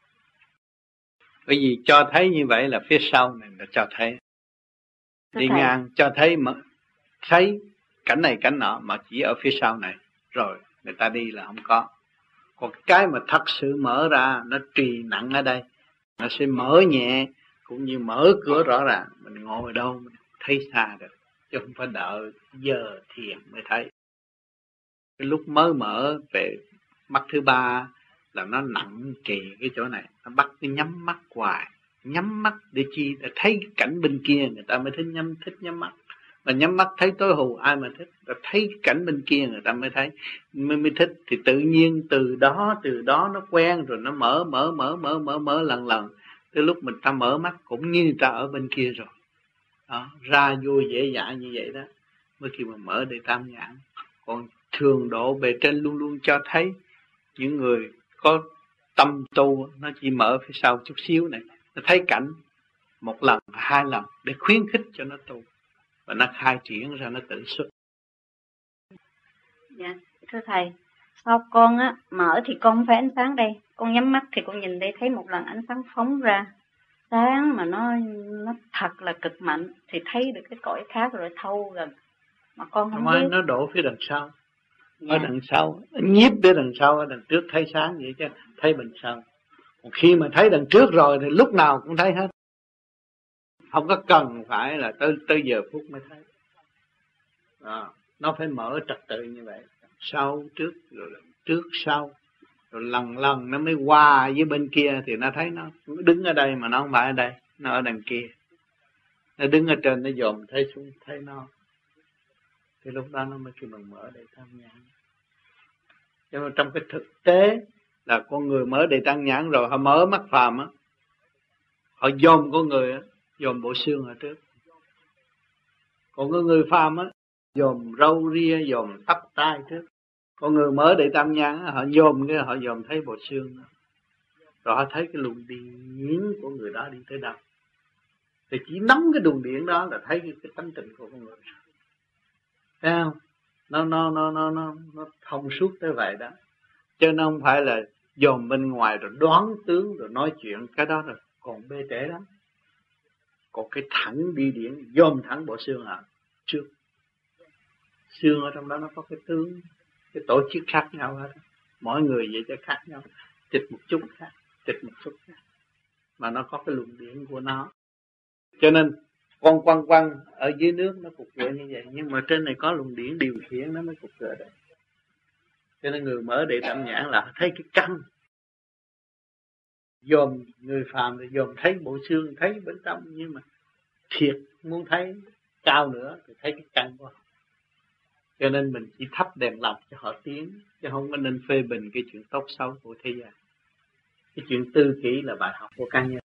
Bởi vì cho thấy như vậy là phía sau này là cho thấy. Đi ngang cho thấy mà thấy cảnh này cảnh nọ, mà chỉ ở phía sau này, rồi người ta đi là không có. Còn cái mà thật sự mở ra, nó trì nặng ở đây, nó sẽ mở nhẹ, cũng như mở cửa rõ ràng. Mình ngồi ở đâu mình thấy xa được, chứ không phải đợi giờ thiền mới thấy. Cái lúc mới mở về mắt thứ ba là nó nặng trì cái chỗ này, nó bắt cái nhắm mắt hoài. Nhắm mắt để chi? Để thấy cảnh bên kia người ta mới thích nhắm mắt. Mà nhắm mắt thấy tối hù ai mà thích? Rồi thấy cảnh bên kia người ta mới thấy, mới thích. Thì tự nhiên từ đó nó quen rồi, nó mở lần. Tới lúc mình ta mở mắt cũng như người ta ở bên kia rồi. Đó, ra vô dễ dãi như vậy đó mới khi mà mở để tam nhãn. Còn thường độ bề trên luôn luôn cho thấy những người có tâm tu, nó chỉ mở phía sau chút xíu này, nó thấy cảnh 1 lần 2 lần để khuyến khích cho nó tu, và nó khai triển ra, nó tự xuất. Dạ thưa Thầy, sau con á mở thì con không phải ánh sáng đây, con nhắm mắt thì con nhìn đây thấy một lần ánh sáng phóng ra, sáng mà nó thật là cực mạnh, thì thấy được cái cõi khác rồi thâu gần, mà con không biết. Nó đổ phía đằng sau. Dạ. Ở đằng sau, nhiếp tới đằng sau, ở đằng trước thấy sáng vậy chứ, thấy bên sau. Còn khi mà thấy đằng trước rồi thì lúc nào cũng thấy hết. Không có cần phải là tới giờ phút mới thấy. Nó phải mở trật tự như vậy. Sau, trước, rồi trước, sau. Rồi lần nó mới qua với bên kia thì nó thấy nó đứng ở đây mà nó không phải ở đây. Nó ở đằng kia. Nó đứng ở trên nó dòm thấy xuống, thấy nó. Thì lúc đó nó mới kêu bằng mở để tam nhãn. Nhưng mà trong cái thực tế là con người mở đầy tăng nhãn rồi, họ mở mắt phàm á, họ dòm con người á, dòm bộ xương ở trước. Còn con người phàm á, dòm râu ria, dòm tóc tai trước. Con người mở đầy tam nhãn á, họ dòm thấy bộ xương đó. Rồi họ thấy cái luồng điện của người đó đi tới đâu. Thì chỉ nắm cái luồng điện đó là thấy cái tánh tình của con người. Thấy không? Nó thông suốt tới vậy đó. Chứ nó không phải là dòm bên ngoài rồi đoán tướng rồi nói chuyện, cái đó rồi còn bê trễ lắm. Còn cái thẳng đi điện, dòm thẳng bộ xương trước. Xương ở trong đó nó có cái tướng, cái tổ chức khác nhau hết, mỗi người vậy cho khác nhau, trịch một chút khác, trịch một chút khác, mà nó có cái luồng điển của nó. Cho nên con quăng ở dưới nước nó cục gỡ như vậy, nhưng mà trên này có luồng điển điều khiển nó mới cục gỡ đấy. Cho nên người mở đệ tam nhãn là thấy cái căn. Dòm người phàm thì dòm thấy bộ xương, thấy bên trong, nhưng mà thiệt muốn thấy cao nữa thì thấy cái căn của họ. Cho nên mình chỉ thắp đèn lọc cho họ tiến, chứ không có nên phê bình cái chuyện tốt xấu của thế gian. Cái chuyện tư kỷ là bài học của cá nhân.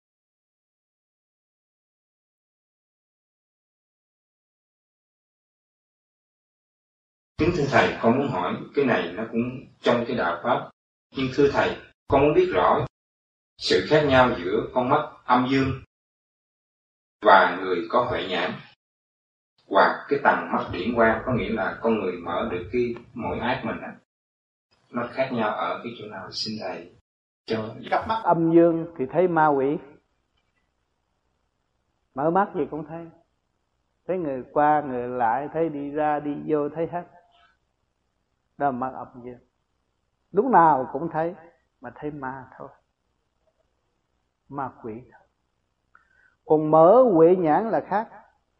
Kính thưa Thầy, con muốn hỏi, cái này nó cũng trong cái đạo Pháp. Nhưng thưa Thầy, con muốn biết rõ sự khác nhau giữa con mắt âm dương và người có huệ nhãn, và cái tầng mắt điển quang, có nghĩa là con người mở được cái mỗi ác mình á, nó khác nhau ở cái chỗ nào? Xin Thầy cho. Cặp mắt âm dương thì thấy ma quỷ, mở mắt gì cũng thấy, thấy người qua người lại, thấy đi ra đi vô thấy hết. Đó là mắt âm dương, lúc nào cũng thấy, mà thấy ma thôi, ma quỷ thôi. Còn mở huệ nhãn là khác.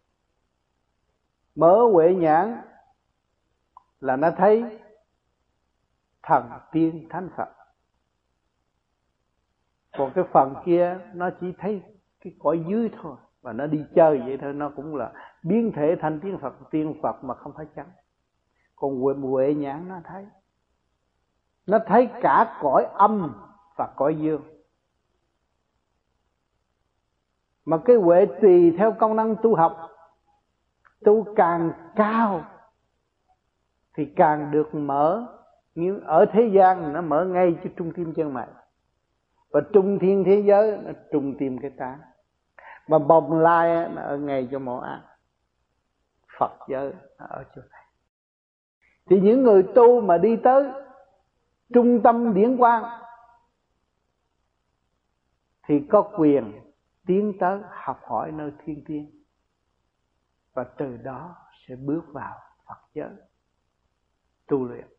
Mở huệ nhãn là nó thấy thần tiên thánh Phật. Còn cái phần kia nó chỉ thấy cái cõi dưới thôi, và nó đi chơi vậy thôi, nó cũng là biến thể thành tiên Phật mà không phải chăng. Còn huệ nhãn nó thấy cả cõi âm và cõi dương. Mà cái huệ tùy theo công năng tu học, tu càng cao thì càng được mở. Nhưng ở thế gian nó mở ngay cho trung tim chân mày, và trung thiên thế giới nó trung tim cái trán, mà bồng lai nó ở ngay cho mỏ ác. Phật giới nó ở chỗ này. Thì những người tu mà đi tới trung tâm điển quang thì có quyền tiến tới học hỏi nơi thiên tiên, và từ đó sẽ bước vào Phật giới tu luyện.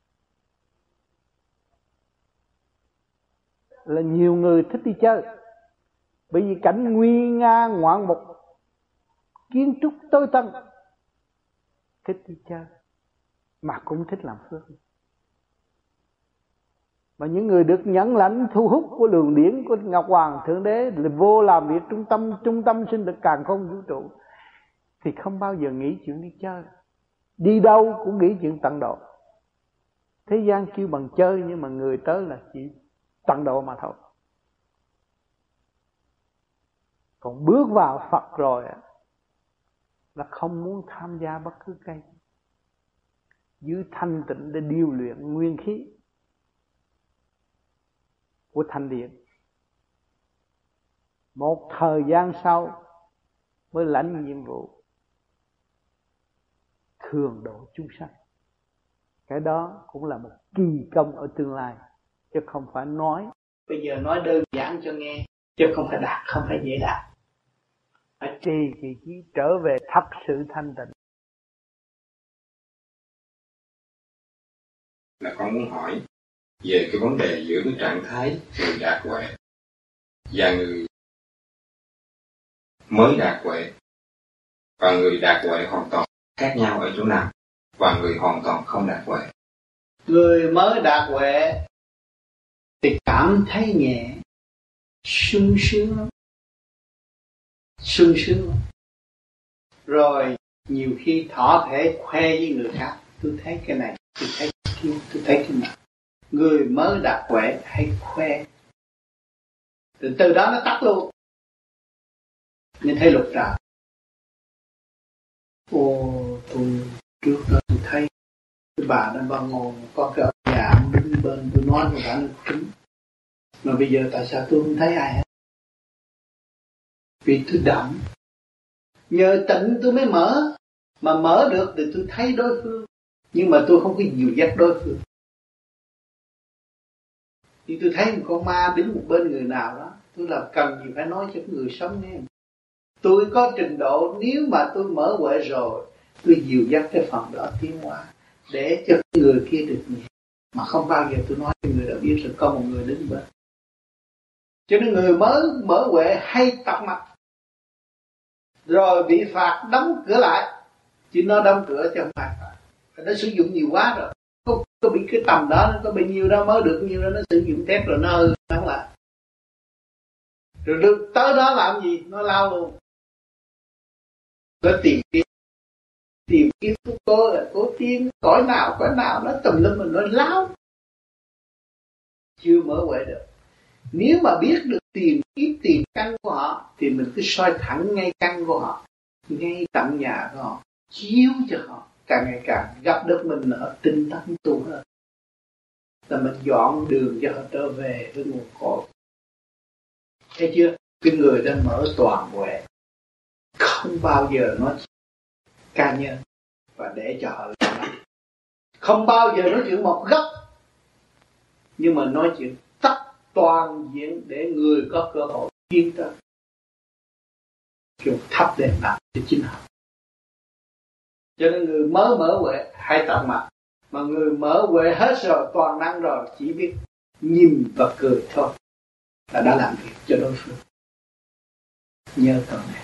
Là nhiều người thích đi chơi, bởi vì cảnh nguy nga ngoạn mục, kiến trúc tối tân, thích đi chơi mà cũng thích làm phước. Mà những người được nhẫn lãnh thu hút của luồng điển của Ngọc Hoàng Thượng Đế là vô làm việc trung tâm sinh lực càn khôn vũ trụ, thì không bao giờ nghĩ chuyện đi chơi. Đi đâu cũng nghĩ chuyện tận độ. Thế gian kêu bằng chơi, nhưng mà người tới là chỉ tận độ mà thôi. Còn bước vào Phật rồi là không muốn tham gia bất cứ cái giữ thanh tịnh để điều luyện nguyên khí của thanh điện. Một thời gian sau mới lãnh nhiệm vụ thường độ chúng sanh. Cái đó cũng là một kỳ công ở tương lai, chứ không phải nói. Bây giờ nói đơn giản cho nghe, chứ không phải đạt, không phải dễ đạt. Phải trì kỳ trí trở về thật sự thanh tịnh. Là con muốn hỏi về cái vấn đề giữa cái trạng thái người đạt huệ và người mới đạt huệ, và người đạt huệ hoàn toàn khác nhau ở chỗ nào, và người hoàn toàn không đạt huệ. Người mới đạt huệ thì cảm thấy nhẹ, sung sướng lắm, sung sướng lắm. Rồi nhiều khi thỏ thể khoe với người khác, tôi thấy cái này, tôi thấy cái kia, tôi thấy cái nào. Người mới đạt huệ hay khoe, từ đó nó tắt luôn. Nên thấy lục trời. Tôi trước đó tôi thấy cái bà đó bà ngồi có cái ống nhạc đứng bên, tôi nói với bà nó kính. Mà bây giờ tại sao tôi không thấy ai hết? Vì tôi đậm. Nhờ tịnh tôi mới mở. Mà mở được thì tôi thấy đối phương, nhưng mà tôi không có dìu dắt đối phương. Thì tôi thấy một con ma đứng một bên người nào đó, tôi làm cần gì phải nói cho người sống nghe. Tôi có trình độ, nếu mà tôi mở huệ rồi, tôi dìu dắt cái phần đó tiến hóa. để cho người kia được nhẹ. Mà không bao giờ tôi nói cho người đã biết là có một người đứng bên. Cho nên người mới mở huệ hay tập mặt, rồi bị phạt đóng cửa lại, chứ nó đóng cửa cho không phải phạt. Nó sử dụng nhiều quá rồi, có bị cái tầm đó, nó có bao nhiêu đó mới được nhiêu đó, nó sử dụng thép rồi nó hư đóng lại. Rồi được tới đó làm gì? Nó lao luôn. Nó tìm kiếm cố là cố tiến, cõi nào nó tùm lum mình nó láo. Chưa mở huệ được. Nếu mà biết được tìm căn của họ thì mình cứ soi thẳng ngay căn của họ, ngay tận nhà của họ, chiếu cho họ càng ngày càng gặp được mình ở tinh tấn tu hơn, là mình dọn đường cho họ trở về với nguồn cội. Thấy chưa? Cái người đã mở toàn huệ không bao giờ nói ca nhân và để cho họ làm, không bao giờ nói chuyện một góc, nhưng mà nói chuyện tất toàn diện để người có cơ hội tiến tới, dùng thắp đèn làm cho chính họ. Cho nên người mới mở huệ hay tận mặt, mà người mở huệ hết rồi, toàn năng rồi, chỉ biết nhìn và cười thôi là đã làm việc cho đối phương. Nhớ câu này.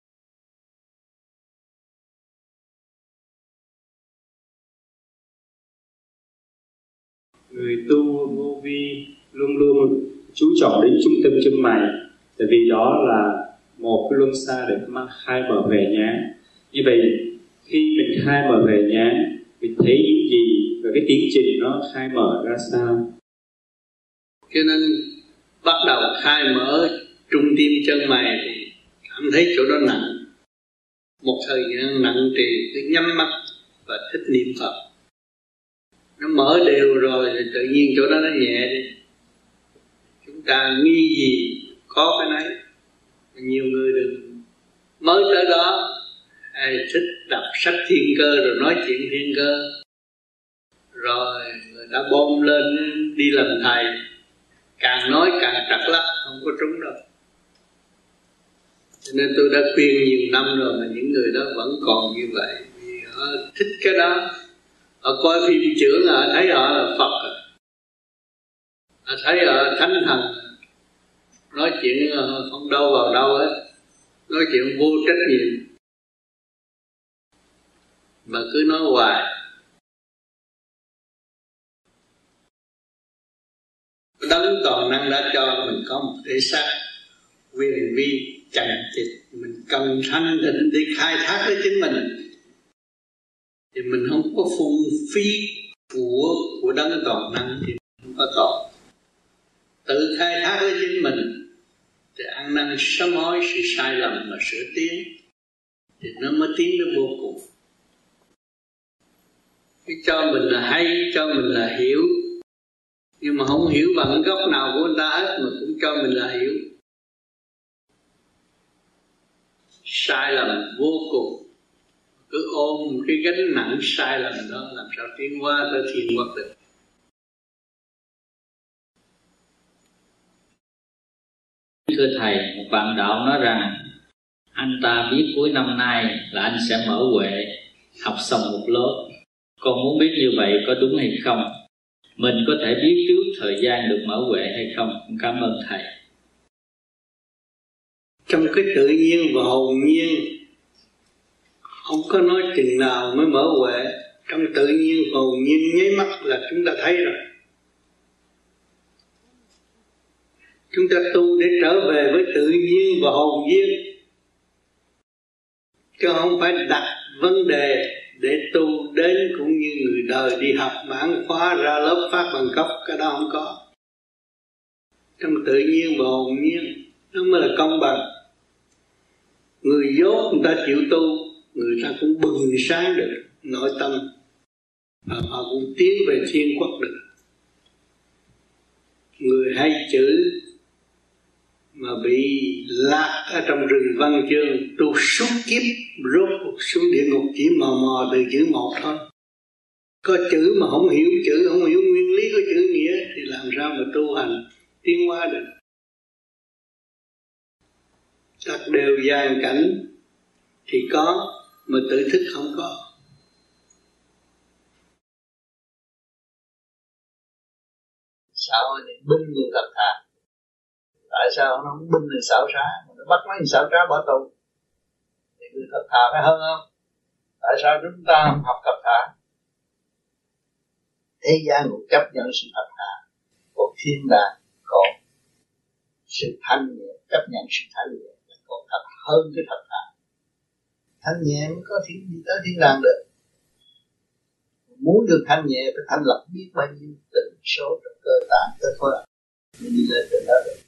Người tu vô vi luôn luôn chú trọng đến trung tâm chân mày, tại vì đó là một cái luân xa để khai mở về nhãn. Như vậy khi mình khai mở về nhãn, mình thấy những gì và cái tiến trình nó khai mở ra sao? Cho nên bắt đầu khai mở trung tim chân mày thì cảm thấy chỗ đó nặng. Một thời gian nặng thì cứ nhắm mắt và thích niệm Phật. Nó mở đều rồi thì tự nhiên chỗ đó nó nhẹ đi. Chúng ta nghi gì có cái nấy. Nhiều người đừng mới tới đó ai thích đọc sách thiên cơ rồi nói chuyện thiên cơ, rồi người ta bom lên đi làm thầy, càng nói càng trật lắc, không có trúng đâu. Cho nên tôi đã khuyên nhiều năm rồi mà những người đó vẫn còn như vậy, vì họ thích cái đó. Họ coi phim chữa là thấy họ là Phật, họ thấy họ thánh thần, nói chuyện không đâu vào đâu hết, nói chuyện vô trách nhiệm mà cứ nói hoài. Đấng toàn năng đã cho mình có một thể xác quyền vi chằng chịt, mình cần thanh định để khai thác với chính mình, thì mình không có phung phí của đấng toàn năng thì không có tội. Tự khai thác với chính mình thì ăn năn sám hối sự sai lầm mà sửa tiến, thì nó mới tiến đến vô cùng. Cái cho mình là hay, cho mình là hiểu, nhưng mà không hiểu bằng góc nào của người ta hết, mà cũng cho mình là hiểu. Sai lầm vô cùng, cứ ôm cái gánh nặng sai lầm đó, làm sao tiến qua tới thiên quốc được. Thưa Thầy, một bạn đạo nói rằng anh ta biết cuối năm nay là anh sẽ mở huệ, học xong một lớp. Con muốn biết như vậy có đúng hay không? Mình có thể biết trước thời gian được mở huệ hay không? Cảm ơn Thầy. Trong cái tự nhiên và hồn nhiên, không có nói chừng nào mới mở huệ. Trong tự nhiên hồn nhiên nháy mắt là chúng ta thấy rồi. Chúng ta tu để trở về với tự nhiên và hồn nhiên, chứ không phải đặt vấn đề để tu đến cũng như người đời đi học mãn khóa ra lớp phát bằng cấp. Cái đó không có. Trong tự nhiên và hồn nhiên nó mới là công bằng. Người dốt người ta chịu tu, người ta cũng bừng sáng được nội tâm, họ cũng tiến về thiên quốc được. Người hay chữ mà bị lạc ở trong rừng văn chương, tu suốt kiếp rốt cuộc xuống địa ngục chỉ mò từ chữ một thôi. Có chữ mà không hiểu chữ, không hiểu nguyên lý của chữ nghĩa thì làm sao mà tu hành tiến hóa được. Đặt đều dàn cảnh thì có, mà tự thức không có. sao để binh người thật thà? Tại sao nó không binh người xảo trá? Nó bắt mấy người xảo trá bỏ tù thì người thật thà phải hơn không? Tại sao chúng ta không học thật thà? Thế gian cũng chấp nhận sự thật thà, còn thiên đàng còn sự thanh nhẹ, chấp nhận sự thanh nhẹ còn thật hơn cái thật thà. Thanh nhẹ mới có thiên đi tới thiên đàng được. Muốn được thanh nhẹ phải thanh lập biết bao nhiêu tần số trong cơ tạng cơ khối óc mới đi lên đến đó được.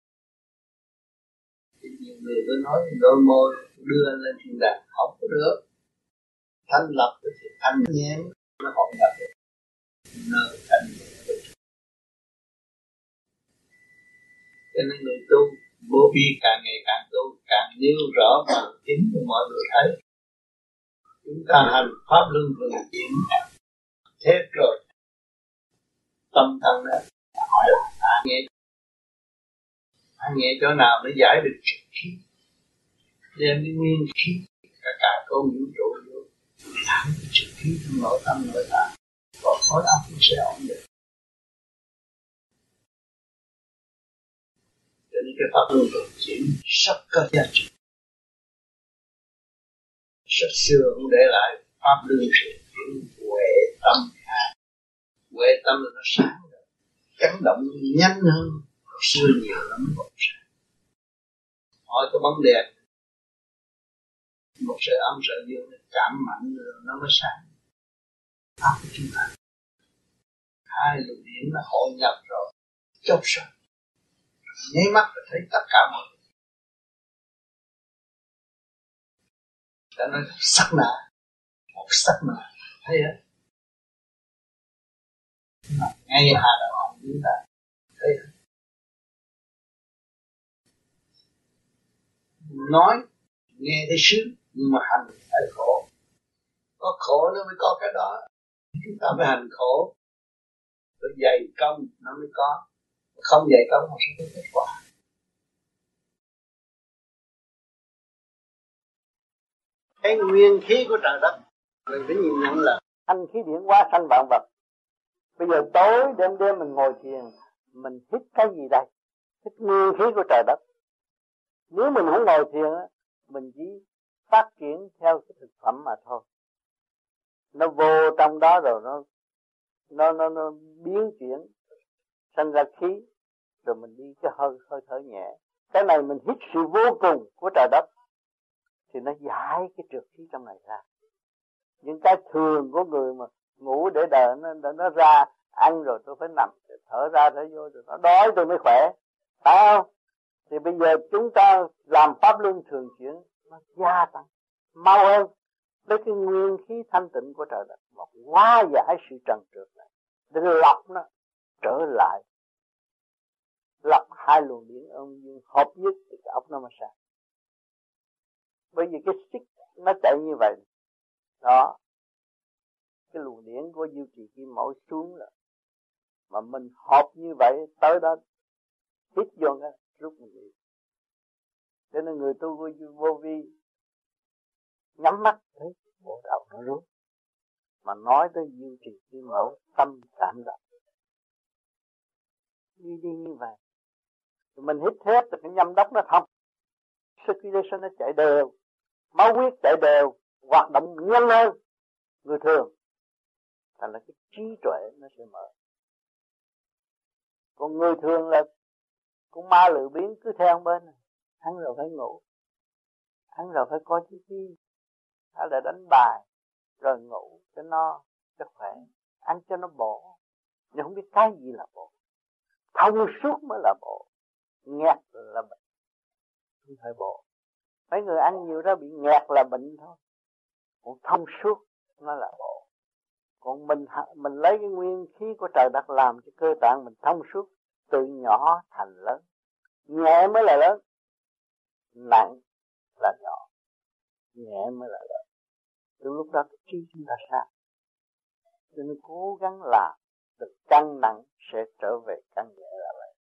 Thì nhiều người tôi nói đôi môi đưa anh lên thiên đàng không có được. Thanh lập thì thanh nhẹ nó không gặp được. Nơi thanh nhẹ cho nên người tu vô vi càng ngày càng tu càng nêu rõ bằng chứng cho mọi người thấy. Chúng ta hành pháp luân thường chuyển hết rồi, tâm thân đó hỏi là nghe chỗ nào để giải được trực khí, đem đi nguyên khí cả con vũ trụ vô thẳng trực khí trong nội tâm nội tạng, còn khối óc nó sẽ ổn định. Cho nên cái pháp luân thường chuyển rất có giá trị. Rất xưa cũng để lại pháp luân thường chuyển huệ tâm ha. Huệ tâm là nó sáng rồi, chấn động nhanh hơn xưa nhiều lắm một sáng. Hỏi có bóng đèn, một sợi âm sợi dương chạm mạnh rồi nó mới sáng. Pháp của chúng ta, hai luồng điện nó hội nhập rồi, chốc sáng. Nháy mắt là thấy tất cả mọi người. Cho nên sắc na, một sắc na, thấy hết. Ngay hà đạo hồng chúng ta thấy hết. Nói nghe thấy sướng nhưng mà hành phải khổ. Có khổ nó mới có cái đó. Chúng ta phải hành khổ, rồi dày công nó mới có. Không dày công nó sẽ có kết quả. Cái nguyên khí của trời đất mình phải nhìn nhận là thanh khí điển hóa sanh vạn vật. Bây giờ tối đêm mình ngồi thiền, mình hít cái gì đây? Hít nguyên khí của trời đất. Nếu mình không ngồi thiền á, mình chỉ phát triển theo cái thực phẩm mà thôi. Nó vô trong đó rồi nó biến chuyển sanh ra khí, rồi mình đi cái hơi thở nhẹ. Cái này mình hít sự vô cùng của trời đất thì nó giải cái trượt khí trong này ra. Những cái thường của người mà ngủ để đợi nó ra, ăn rồi tôi phải nằm, thở ra thở vô rồi nó đói tôi mới khỏe, phải không? Thì bây giờ chúng ta làm pháp luân thường chuyển, nó gia tăng mau hơn với cái nguyên khí thanh tịnh của trời đất mà hóa giải sự trần trượt này, để lọc nó trở lại, lọc hai luồng điển âm dương hợp nhất thì cái óc nó mới sáng. Bởi vì cái xích nó chạy như vậy đó, cái luồng điển của diệu trì kim mẫu xuống rồi mà mình hợp như vậy, tới đó hít vô nó rút mình đi. Cho nên người tu vô vi nhắm mắt thấy bộ đầu nó rút, mà nói tới diệu trì kim mẫu tâm cảm động đi như vậy. Rồi mình hít hết thì cái nhâm đốc nó thông, circulation nó chạy đều, máu huyết chạy đều, hoạt động nhanh hơn người thường, thành là cái trí tuệ nó sẽ mở. Còn người thường là con ma lự biến cứ theo bên, ăn rồi phải ngủ, ăn rồi phải coi TV, hay là đánh bài, rồi ngủ cho no, cho khỏe, ăn cho nó bổ, nhưng không biết cái gì là bổ. Thông suốt mới là bổ, nghẹt là bệnh, không phải bổ. Mấy người ăn nhiều đó bị nghẹt là bệnh thôi, còn thông suốt nó là bổ. Còn mình lấy cái nguyên khí của trời đất làm cho cơ tạng mình thông suốt, từ nhỏ thành lớn. Nhẹ mới là lớn, nặng là nhỏ, nhẹ mới là lớn. Từ lúc đó cái trí chúng ta sáng, cho nên cố gắng làm, từ căng nặng sẽ trở về căng nhẹ là vậy.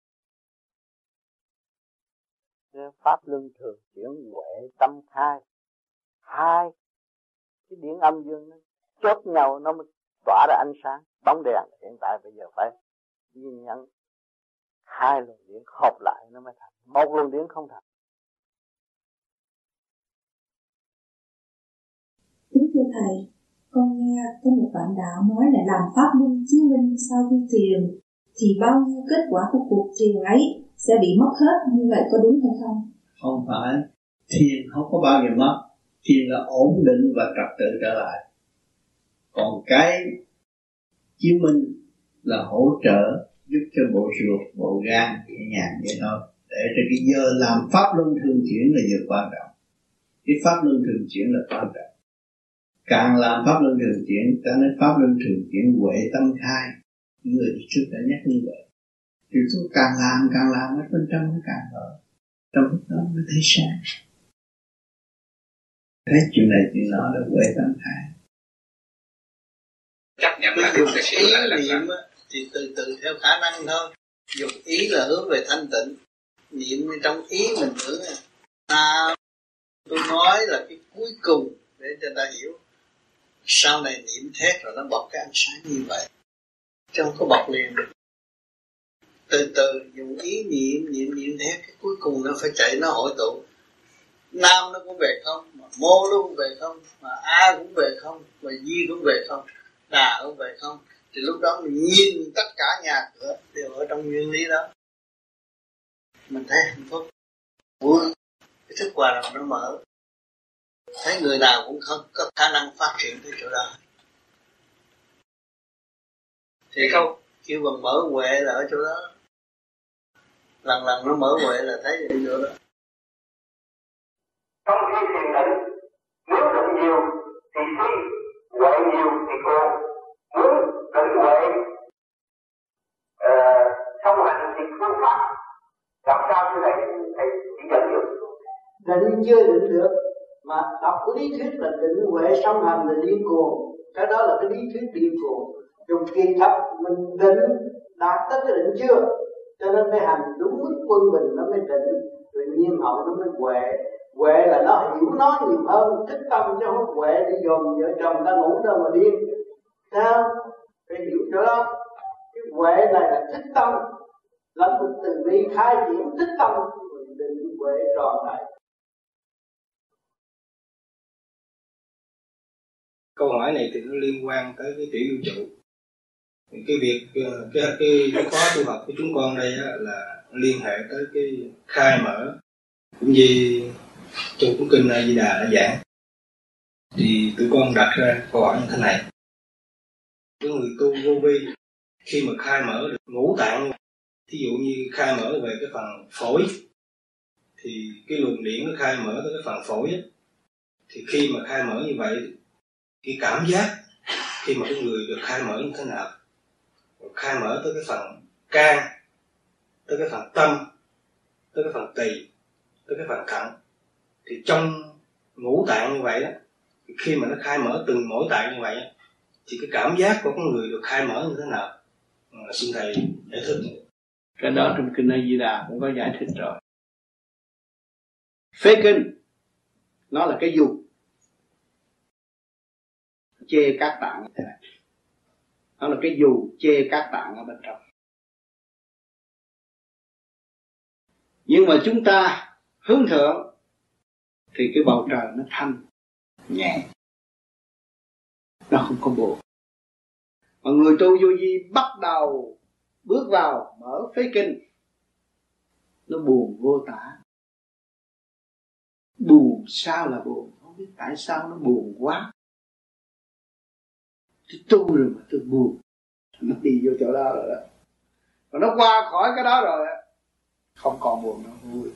Pháp luân thường chuyển huệ tâm khai, hai cái điển âm dương nó chốt nhau nó mới tỏa ra ánh sáng. Bóng đèn hiện tại bây giờ phải nhìn nhận hai luồng điển hợp lại nó mới thành, một luồng điển không thành. Kính thưa Thầy, con nghe có một bạn đạo nói là làm pháp luân chiếu minh sau khi thiền thì bao nhiêu kết quả của cuộc thiền ấy sẽ bị mất hết, như vậy có đúng hay không? Không phải, thiền không có bao giờ mất, thiền là ổn định và trật tự trở lại. Còn cái chiếu minh là hỗ trợ giúp cho bộ ruột, bộ gan nhẹ nhàng vậy thôi. Để cho cái giờ làm pháp luân thường chuyển là giờ quan trọng. Cái pháp luân thường chuyển là quan trọng. Càng làm pháp luân thường chuyển, ta nói pháp luân thường chuyển huệ tâm khai. Những người trước đã nhắc như vậy. Thì tôi càng làm ở bên trong nó càng mở. Trong lúc đó mới thấy sáng. Thấy chuyện này chuyện nọ là huệ tâm khai. Chấp nhận là đúng cái sự là niệm thì từ theo khả năng thôi. Dùng ý là hướng về thanh tịnh. Niệm trong ý mình tưởng tôi nói là cái cuối cùng để cho ta hiểu. Sau này niệm thét rồi nó bật cái ánh sáng như vậy, chứ không có bật liền được. Từ từ dùng ý niệm thét, cái cuối cùng nó phải chạy, nó hội tụ. Nam nó cũng về không, mà mô nó cũng về không, mà A cũng về không, mà Di cũng về không, Đà cũng về không. Thì lúc đó mình nhìn tất cả nhà cửa đều ở trong nguyên lý đó, mình thấy hạnh phúc. Cái thức hòa đồng nó mở. Thấy người nào cũng không có khả năng phát triển tới chỗ đó. Thì không kêu bằng mở huệ là ở chỗ đó. Lần nó mở huệ là thấy ở chỗ đó. Trong khi thiền định, nếu định nhiều thì suy, huệ nhiều thì cô. Nếu định huệ song hành thì phương pháp. Làm sao như này thầy chỉ dẫn được? Định chưa định được, mà đọc lý thuyết là định huệ song hành là điên cuồng. Cái đó là cái lý thuyết điên cuồng. Dùng kỳ thật mình định đạt tới cái định chưa, cho nên phải hành đúng mức quân bình nó mới định, rồi nhiên hậu nó mới huệ. Huệ là nó hiểu nó nhiều hơn, thích tâm chứ không huệ đi dòm vợ chồng ta ngủ đâu mà điên. Sao? Phải hiểu chỗ đó. Cái huệ này là thích tâm, là một từ bi khai triển thích tâm, rồi định huệ tròn lại. Câu hỏi này thì nó liên quan tới cái tiểu vũ trụ. Cái việc cái khóa tu học của chúng con đây á, là liên hệ tới cái khai mở, cũng như trong cuốn kinh A Di Đà đã giảng. Thì tụi con đặt ra câu hỏi như thế này: cái người tu vô vi khi mà khai mở được ngũ tạng, thí dụ như khai mở về cái phần phổi, thì cái luồng điển nó khai mở tới cái phần phổi á, thì khi mà khai mở như vậy, cái cảm giác khi mà cái người được khai mở như thế nào, khai mở tới cái phần can, tới cái phần tâm, tới cái phần tỳ, tới cái phần thận, thì trong ngũ tạng như vậy đó, khi mà nó khai mở từng mỗi tạng như vậy đó, thì cái cảm giác của con người được khai mở như thế nào? Xin thầy giải thích. Cái đó trong kinh A Di Đà cũng có giải thích rồi. Phế kinh nó là cái dù chê các tạng như thế này. Nó là cái dù chê các tạng ở bên trong. Nhưng mà chúng ta hướng thượng thì cái bầu trời nó thanh nhẹ, nó không có buồn. Mà người tu vô vi bắt đầu bước vào mở phế kinh, nó buồn vô tả. Buồn sao là buồn, không biết tại sao nó buồn quá. Tôi tu rồi mà tôi buồn, nó đi vô chỗ đó rồi đó. Và nó qua khỏi cái đó rồi, không còn buồn nữa, vui.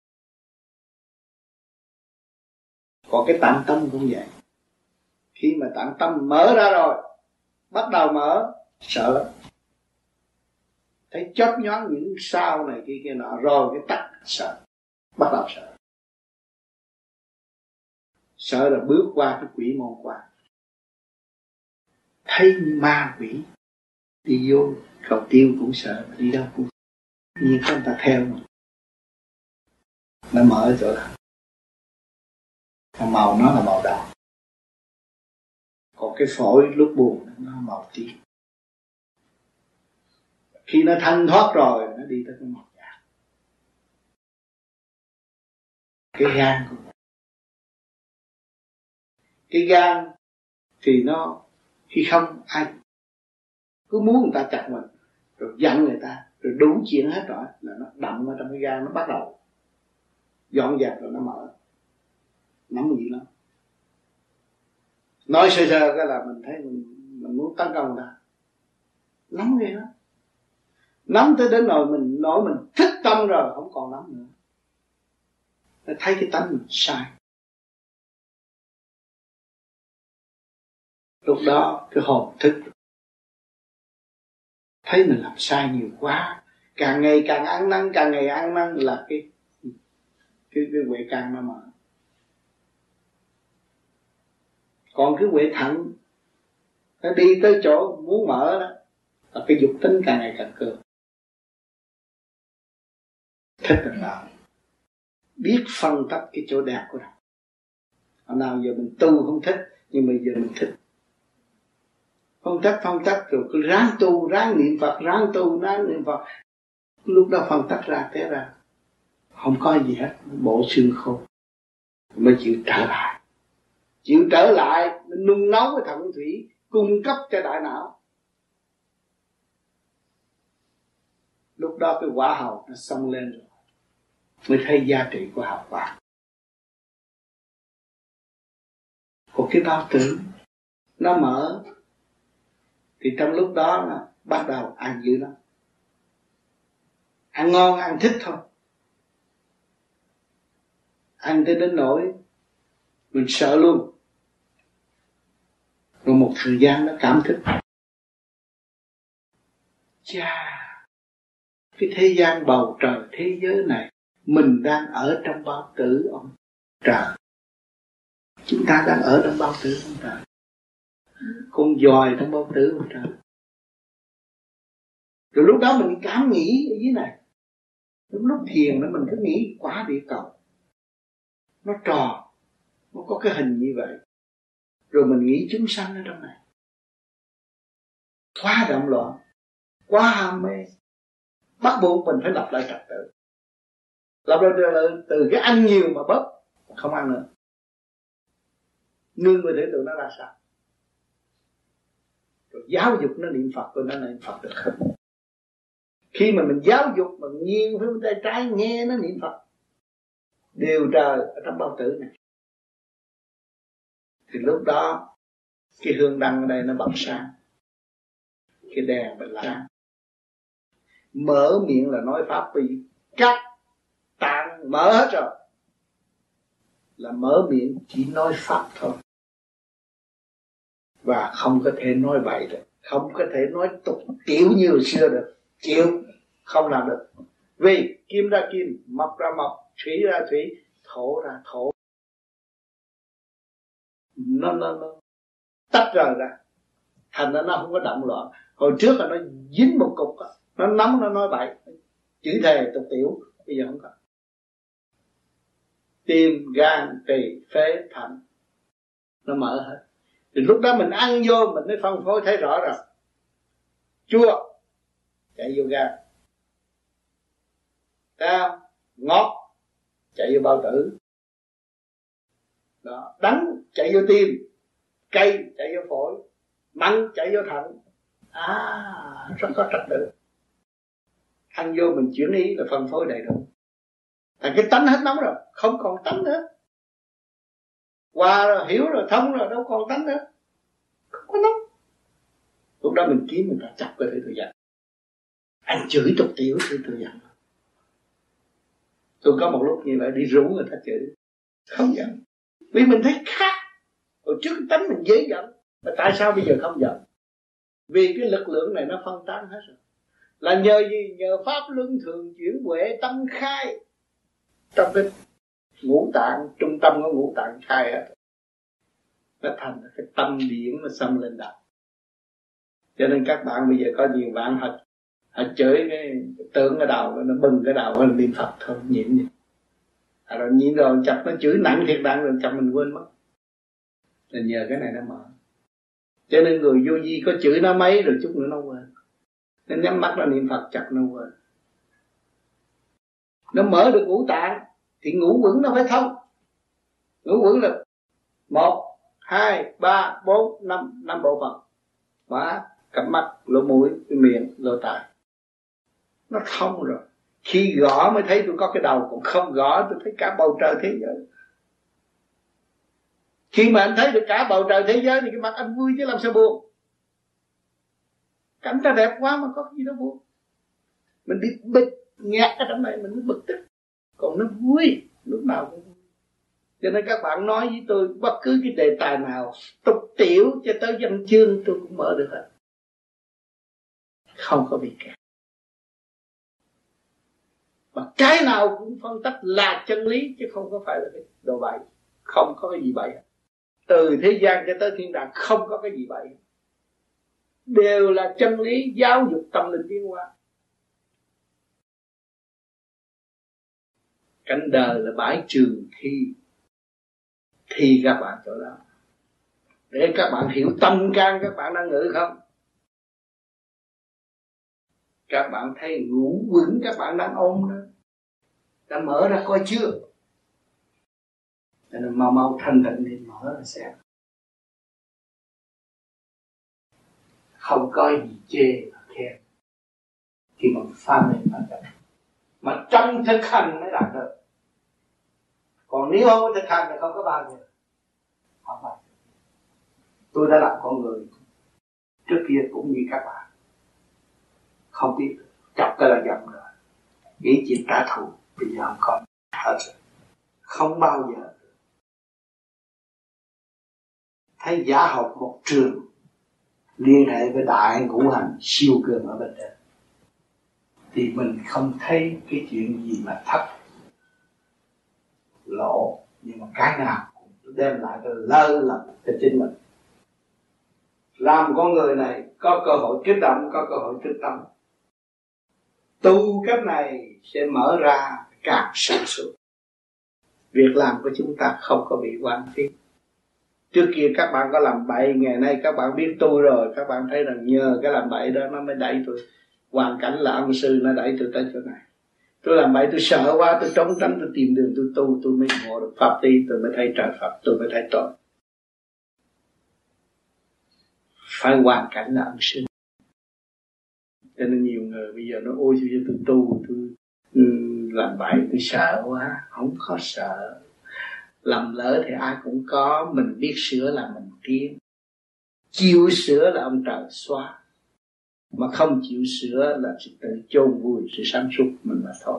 Còn cái tạng tâm cũng vậy. Khi mà tạng tâm mở ra rồi, bắt đầu mở, sợ lắm. Thấy chớp nhoáng những sao này kia nọ, rồi cái tắt sợ, bắt đầu sợ. Sợ là bước qua cái quỷ môn quan. Thấy ma quỷ đi vô cầu tiêu cũng sợ, đi đâu cũng nhưng có người ta theo mà. Nó mở chỗ đó. Cái màu nó là màu đỏ. Còn cái phổi lúc buồn nó màu tím. Khi nó thanh thoát rồi nó đi tới cái màu vàng. Cái gan của mình, cái gan thì nó khi không ai cứ muốn người ta chặt mình rồi giận người ta rồi đủ chuyện hết rồi là nó đậm ở trong cái gan, nó bắt đầu dọn dẹp rồi nó mở, nóng gì lắm. Nói sơ sơ cái là mình thấy mình muốn tấn công người ta, nóng ghê lắm, nóng tới đến nỗi mình thích tâm rồi không còn nóng nữa. Nó thấy cái tánh mình sai. Lúc đó cái hồn thức thấy mình làm sai nhiều quá, càng ngày càng ăn năn, càng ngày ăn năn là cái huệ căn nó mở. Còn cái huệ thận nó đi tới chỗ muốn mở đó là cái dục tính càng ngày càng cường. Thích là đạo, biết phân tách cái chỗ đẹp của đạo. Hồi nào giờ mình tu không thích, nhưng bây giờ mình thích. Phân tách rồi cứ ráng tu, ráng niệm Phật, ráng tu, ráng niệm Phật. Lúc đó phân tách ra, té ra không có gì hết, bộ xương khô. Mới chịu trở lại. Chịu trở lại, mình nung nấu cái thận thủy, cung cấp cho đại não. Lúc đó cái quả hầu nó xông lên rồi, mới thấy giá trị của hào quang. Còn cái bao tử nó mở thì trong lúc đó là bắt đầu ăn dữ lắm, ăn ngon ăn thích thôi, ăn tới đến nỗi mình sợ luôn. Rồi một thời gian nó cảm thức, chà, cái thế gian bầu trời thế giới này mình đang ở trong bao tử ông trời. Chúng ta đang ở trong bao tử ông trời, con dòi trong bao tử ông trời. Rồi lúc đó mình cảm nghĩ ở dưới này. Lúc thiền đó mình cứ nghĩ quả địa cầu nó tròn, nó có cái hình như vậy. Rồi mình nghĩ chúng sanh ở trong này, quá động loạn, quá ham mê, bắt buộc mình phải lập lại trật tự. Lập lại từ cái ăn nhiều mà bớt không ăn nữa. Nương người để tụi nó ra sao? Rồi giáo dục nó niệm Phật, rồi nó niệm Phật được không? Khi mà mình giáo dục mà nghiêng với tay trái nghe nó niệm Phật, đều trời ở trong bao tử này, thì lúc đó cái hương đăng ở đây nó bật sáng, cái đèn bật sáng. Mở miệng là nói pháp, vì các tạng mở hết rồi, là mở miệng chỉ nói pháp thôi, và không có thể nói bậy được, không có thể nói tục tiểu như hồi xưa được, chịu không làm được. Vì kim ra kim, mộc ra mộc, thủy ra thủy, thổ ra thổ, nó tách rời ra, thành ra nó không có động loạn. Hồi trước là nó dính một cục đó, nó nóng nó nói bậy, chữ thề tục tiểu, bây giờ không có. Tim, gan, tỳ, phế, thận nó mở hết. Thì lúc đó mình ăn vô mình mới phân phối thấy rõ rồi. Chua chạy vô gan, cam, ngọt chạy vô bao tử, đó, đắng chạy vô tim, cay chạy vô phổi, mặn chạy vô thận. Rất có trật tự. Ăn vô mình chuyển ý là phân phối đầy đủ. Cái tánh hết nóng rồi, không còn tánh nữa. Qua rồi, hiểu rồi, thông rồi, đâu còn tánh nữa, không có nóng. Lúc đó mình kiếm mình ta chặt cái thứ tự giận. Anh chửi tục tiểu thứ tự giận. Tôi có một lúc như vậy đi rủ người ta chửi, không giận, vì mình thấy khác. Hồi trước tánh mình dễ giận, mà tại sao bây giờ không giận? Vì cái lực lượng này nó phân tán hết rồi. Là nhờ gì? Nhờ pháp luân thường chuyển huệ tâm khai. Trong cái ngũ tạng, trung tâm của ngũ tạng khai hết, nó thành cái tâm điển nó xâm lên đạo. Cho nên các bạn bây giờ có nhiều bạn họ chửi cái tưởng cái đầu, nó bừng cái đầu, nó niệm Phật thôi, nhịn đi. Rồi nhịn rồi chặt nó chửi nặng thiệt nặng rồi chặt mình quên mất. Là nhờ cái này nó mở. Cho nên người vô vi có chửi nó mấy rồi chút nữa nó quên. Nên nhắm mắt nó niệm Phật chặt nó quên. Nó mở được ngũ tạng thì ngũ quẩn nó phải thông. Ngũ quẩn là 1, 2, 3, 4, 5 bộ phận. Má, cặp mắt, lỗ mũi, cái miệng, lỗ tai. Nó thông rồi. Khi gõ mới thấy tôi có cái đầu, còn không gõ tôi thấy cả bầu trời thế giới. Khi mà anh thấy được cả bầu trời thế giới thì cái mặt anh vui chứ làm sao buồn. Cảnh ta đẹp quá mà có cái gì đó buồn. Mình bị bực nghẹt ở trong này mình mới bực tức. Còn nó vui, lúc nào cũng vui. Cho nên các bạn nói với tôi bất cứ cái đề tài nào, tục tiểu cho tới văn chương tôi cũng mở được hết. Không có bị kẹt. Mà cái nào cũng phân tích là chân lý chứ không có phải là cái đồ bậy. Không có cái gì bậy. Từ thế gian cho tới thiên đàng không có cái gì bậy. Đều là chân lý giáo dục tâm linh tiến hóa. Cảnh đời là bãi trường thi các bạn chỗ đó. Để các bạn hiểu tâm can các bạn đang ngự không? Các bạn thấy ngũ quẩn các bạn đang ôm đó. Đã mở ra coi chưa? Cho nên mau thanh tịnh đi mở ra xem. Không có gì chê mà khen. Khi mà pha lên phản động. Mà trong thực hành mới đạt được. Còn nếu không có thực hành thì không có bao giờ. Không bao giờ. Tôi đã làm con người trước kia cũng như các bạn. Không biết chọc cái là giận rồi. Nghĩ chuyện trả thù. Bây giờ không có hết rồi. Không bao giờ. Thấy giả học một trường liên hệ với đại ngũ hành siêu cường ở bên trên thì mình không thấy cái chuyện gì mà thấp lỗ, nhưng mà cái nào cũng đem lại cái lơ là cho chính mình. Làm con người này có cơ hội kích động, có cơ hội kích tâm. Tu cách này sẽ mở ra càng sáng suốt. Việc làm của chúng ta không có bị hoang phí. Trước kia các bạn có làm bậy, ngày nay các bạn biết tu rồi, các bạn thấy rằng nhờ cái làm bậy đó nó mới đẩy tôi. Hoàn cảnh là ân sư nó đẩy tôi tới chỗ này. Tôi làm bậy tôi sợ quá, tôi trốn tránh, tôi tìm đường tôi tu, tôi mới ngộ được pháp lý, tôi mới thấy trời Phật, tôi mới thấy tội. Phải hoàn cảnh là ân sư. Cho nên nhiều người bây giờ nói ôi tôi tu, tôi làm bậy tôi sợ quá. Không có sợ. Lầm lỡ thì ai cũng có, mình biết sửa là mình tiến. Chịu sửa là ông trời xóa. Mà không chịu sửa là sự tự chôn vùi sự sáng suốt mình mà thôi.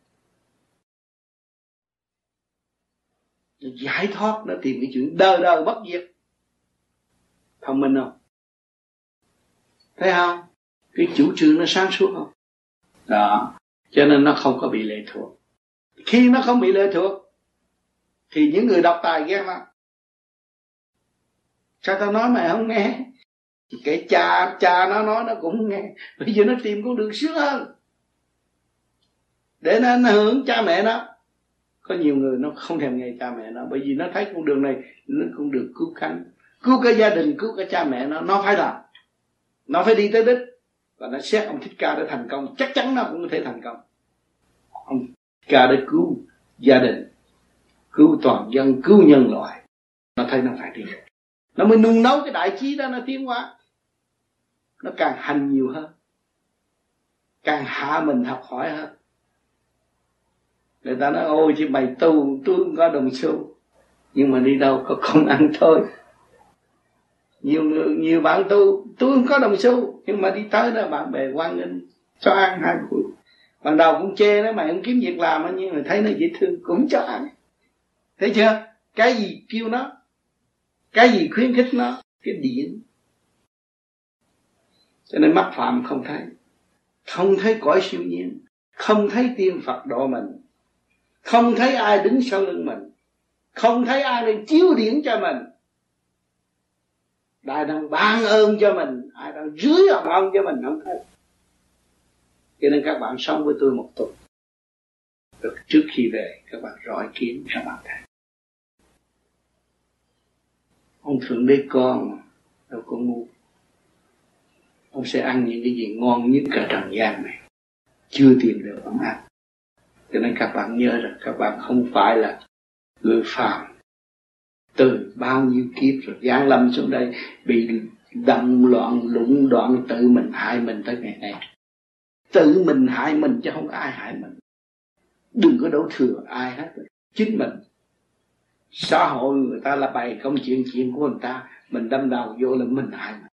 Giải thoát nó tìm cái chuyện đời đời bất diệt. Thông minh không? Thấy không? Cái chủ trương nó sáng suốt không? Đó. Cho nên nó không có bị lệ thuộc. Khi nó không bị lệ thuộc thì những người độc tài ghét lắm. Sao tao nói mày không nghe? Kể cha nó nói nó cũng nghe. Bây giờ nó tìm con đường sướng hơn để nó ảnh hưởng cha mẹ nó. Có nhiều người nó không thèm nghe cha mẹ nó, bởi vì nó thấy con đường này nó con đường cứu cánh, cứu cả gia đình, cứu cả cha mẹ nó phải làm, nó phải đi tới đích. Và nó xét ông Thích Ca để thành công, chắc chắn nó cũng có thể thành công. Ông Ca để cứu gia đình, cứu toàn dân, cứu nhân loại, nó thấy nó phải đi, nó mới nung nấu cái đại chí đó, nó tiến hóa. Nó càng hành nhiều hơn, càng hạ mình học hỏi hơn. Người ta nói ôi chứ mày tu, tôi không có đồng xu, nhưng mà đi đâu có không ăn thôi. Nhiều bạn tu, tôi không có đồng xu, nhưng mà đi tới đó bạn bè hoan nghênh cho ăn 2 buổi. Ban đầu cũng chê nó, mày không kiếm việc làm, nhưng mà thấy nó dễ thương cũng cho ăn. Thấy chưa? Cái gì kêu nó, cái gì khuyến khích nó, cái điển. Cho nên mắc phạm không thấy cõi siêu nhiên, không thấy tiên Phật độ mình, không thấy ai đứng sau lưng mình, không thấy ai đang chiếu điển cho mình, ai đang ban ơn cho mình, ai đang rưới hồng ân cho mình, không thấy. Cho nên các bạn sống với tôi một tuần, rồi trước khi về các bạn rọi kiến, các bạn thấy ông Thượng Đế con đâu có ngu. ông sẽ ăn những cái gì ngon nhất cả trần gian này, chưa tìm được ông ăn. Cho nên các bạn nhớ rằng các bạn không phải là người phàm, từ bao nhiêu kiếp rồi giáng lâm xuống đây bị động loạn lũng đoạn, tự mình hại mình tới ngày nay. Tự mình hại mình chứ không ai hại mình. Đừng có đổ thừa ai hết, chính mình. Xã hội người ta là bày công chuyện của người ta, mình đâm đầu vô là mình hại mình.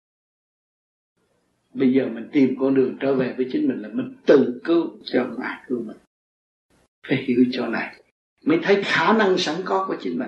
Bây giờ mình tìm con đường trở về với chính mình là mình tự cứu, chứ không ai cứu mình. Phải hiểu chỗ này mới thấy khả năng sẵn có của chính mình,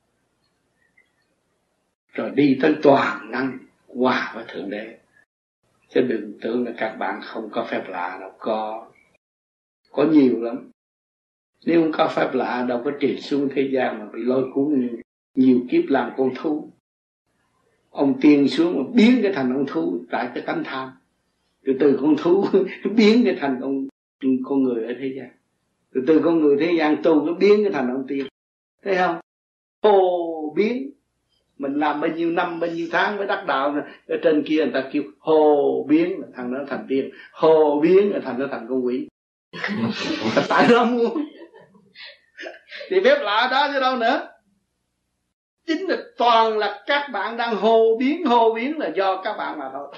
rồi đi tới toàn năng hòa với Thượng Đế. Chứ đừng tưởng là các bạn không có phép lạ đâu, có nhiều lắm. Nếu không có phép lạ đâu có trì xuống thế gian mà bị lôi cuốn nhiều kiếp làm con thú. Ông tiên xuống mà biến cái thành ông thú tại cái tánh tham, từ con thú biến cái thành con người ở thế gian, từ con người thế gian tu nó biến cái thành ông tiên, thấy không? Hồ biến. Mình làm bao nhiêu năm bao nhiêu tháng mới đắc đạo, ở trên kia người ta kêu hồ biến là thằng nó thành tiên, hồ biến là thằng nó thành con quỷ. Tại nó muốn thì phép lạ đó chứ đâu nữa. Chính là toàn là các bạn đang hồ biến là do các bạn mà thôi.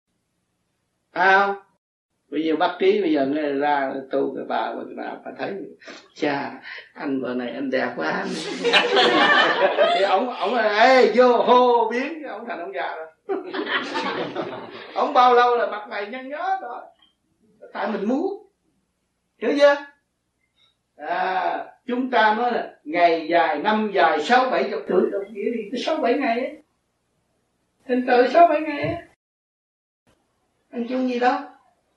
Bây giờ bác Trí bây giờ nghe ra tu cái bà thấy cha anh vợ này anh đẹp quá. Thì ông ê vô hô biến, ông thành ông già rồi. Ông bao lâu là mặt mày nhăn nhó rồi, tại mình muốn, hiểu chưa? Chúng ta nói là ngày dài năm dài 60-70 tuổi đồng nghĩa thì 6-7 ngày ấy, thành tựu 6-7 ngày ấy, anh chung gì đâu.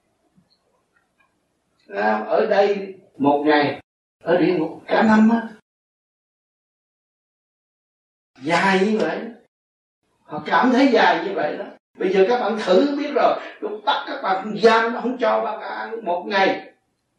Ở đây 1 ngày, ở địa ngục cả năm á, dài như vậy, họ cảm thấy dài như vậy đó. Bây giờ các bạn thử biết rồi, lúc bắt các bạn giam nó không cho bạn ăn 1 ngày,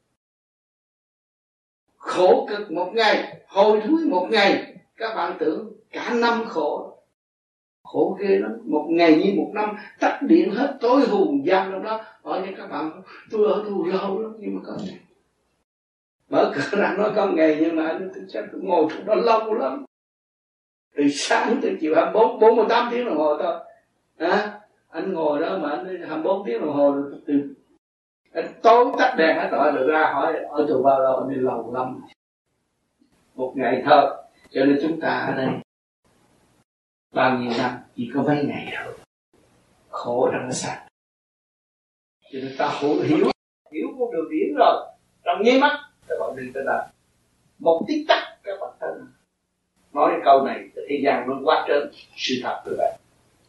khổ cực 1 ngày, hôi thối 1 ngày, các bạn tưởng cả năm khổ ghê lắm. 1 ngày như 1 năm, tắt điện hết, tối hùn giam trong đó. Hỏi như các bạn, tôi ở tù lâu lắm, nhưng mà có ngày mở cửa ra nói có ngày, nhưng mà anh chắc tôi ngồi trong đó lâu lắm, từ sáng tới chiều 48 tiếng đồng hồ thôi. Anh ngồi đó mà anh 24 tiếng đồng hồ rồi, từ anh tối tắt đèn hết rồi ra hỏi ở tù bao lâu, anh đi lâu lắm, 1 ngày thôi. Cho nên chúng ta ở đây bao nhiêu năm chỉ có mấy ngày thôi, khổ trong nó sạch. Cho nên ta hiểu con đường điển rồi, trong nháy mắt các bạn đi tới đó, một tích tắc các bạn tới. Nói cái câu này thế gian nó quá trơn sự thật như vậy.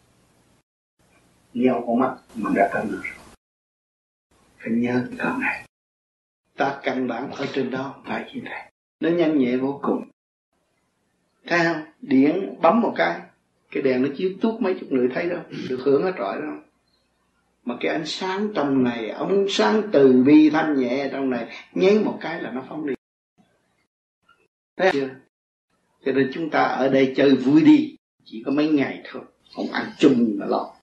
Nheo con mắt mình đã tới được rồi, phải nhớ cái câu này. Ta căn bản ở trên đó phải như thế, nó nhanh nhẹ vô cùng. Thấy không? Điện bấm một cái đèn nó chiếu tuốt mấy chục người thấy đâu, được hưởng hết trọi đâu. Mà cái ánh sáng trong này, ông sáng từ bi thanh nhẹ trong này, nháy một cái là nó phóng đi. Thấy chưa? Cho nên chúng ta ở đây chơi vui đi, chỉ có mấy ngày thôi, không ăn chung mà lo.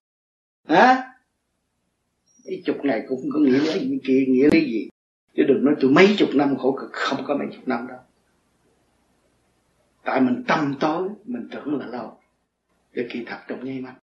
Mấy chục ngày cũng không có nghĩa lý gì. Chứ đừng nói tôi mấy chục năm khổ cực, không có mấy chục năm đâu. Tại mình tâm tối, mình tưởng là lâu, để kỳ thật trong nháy mắt.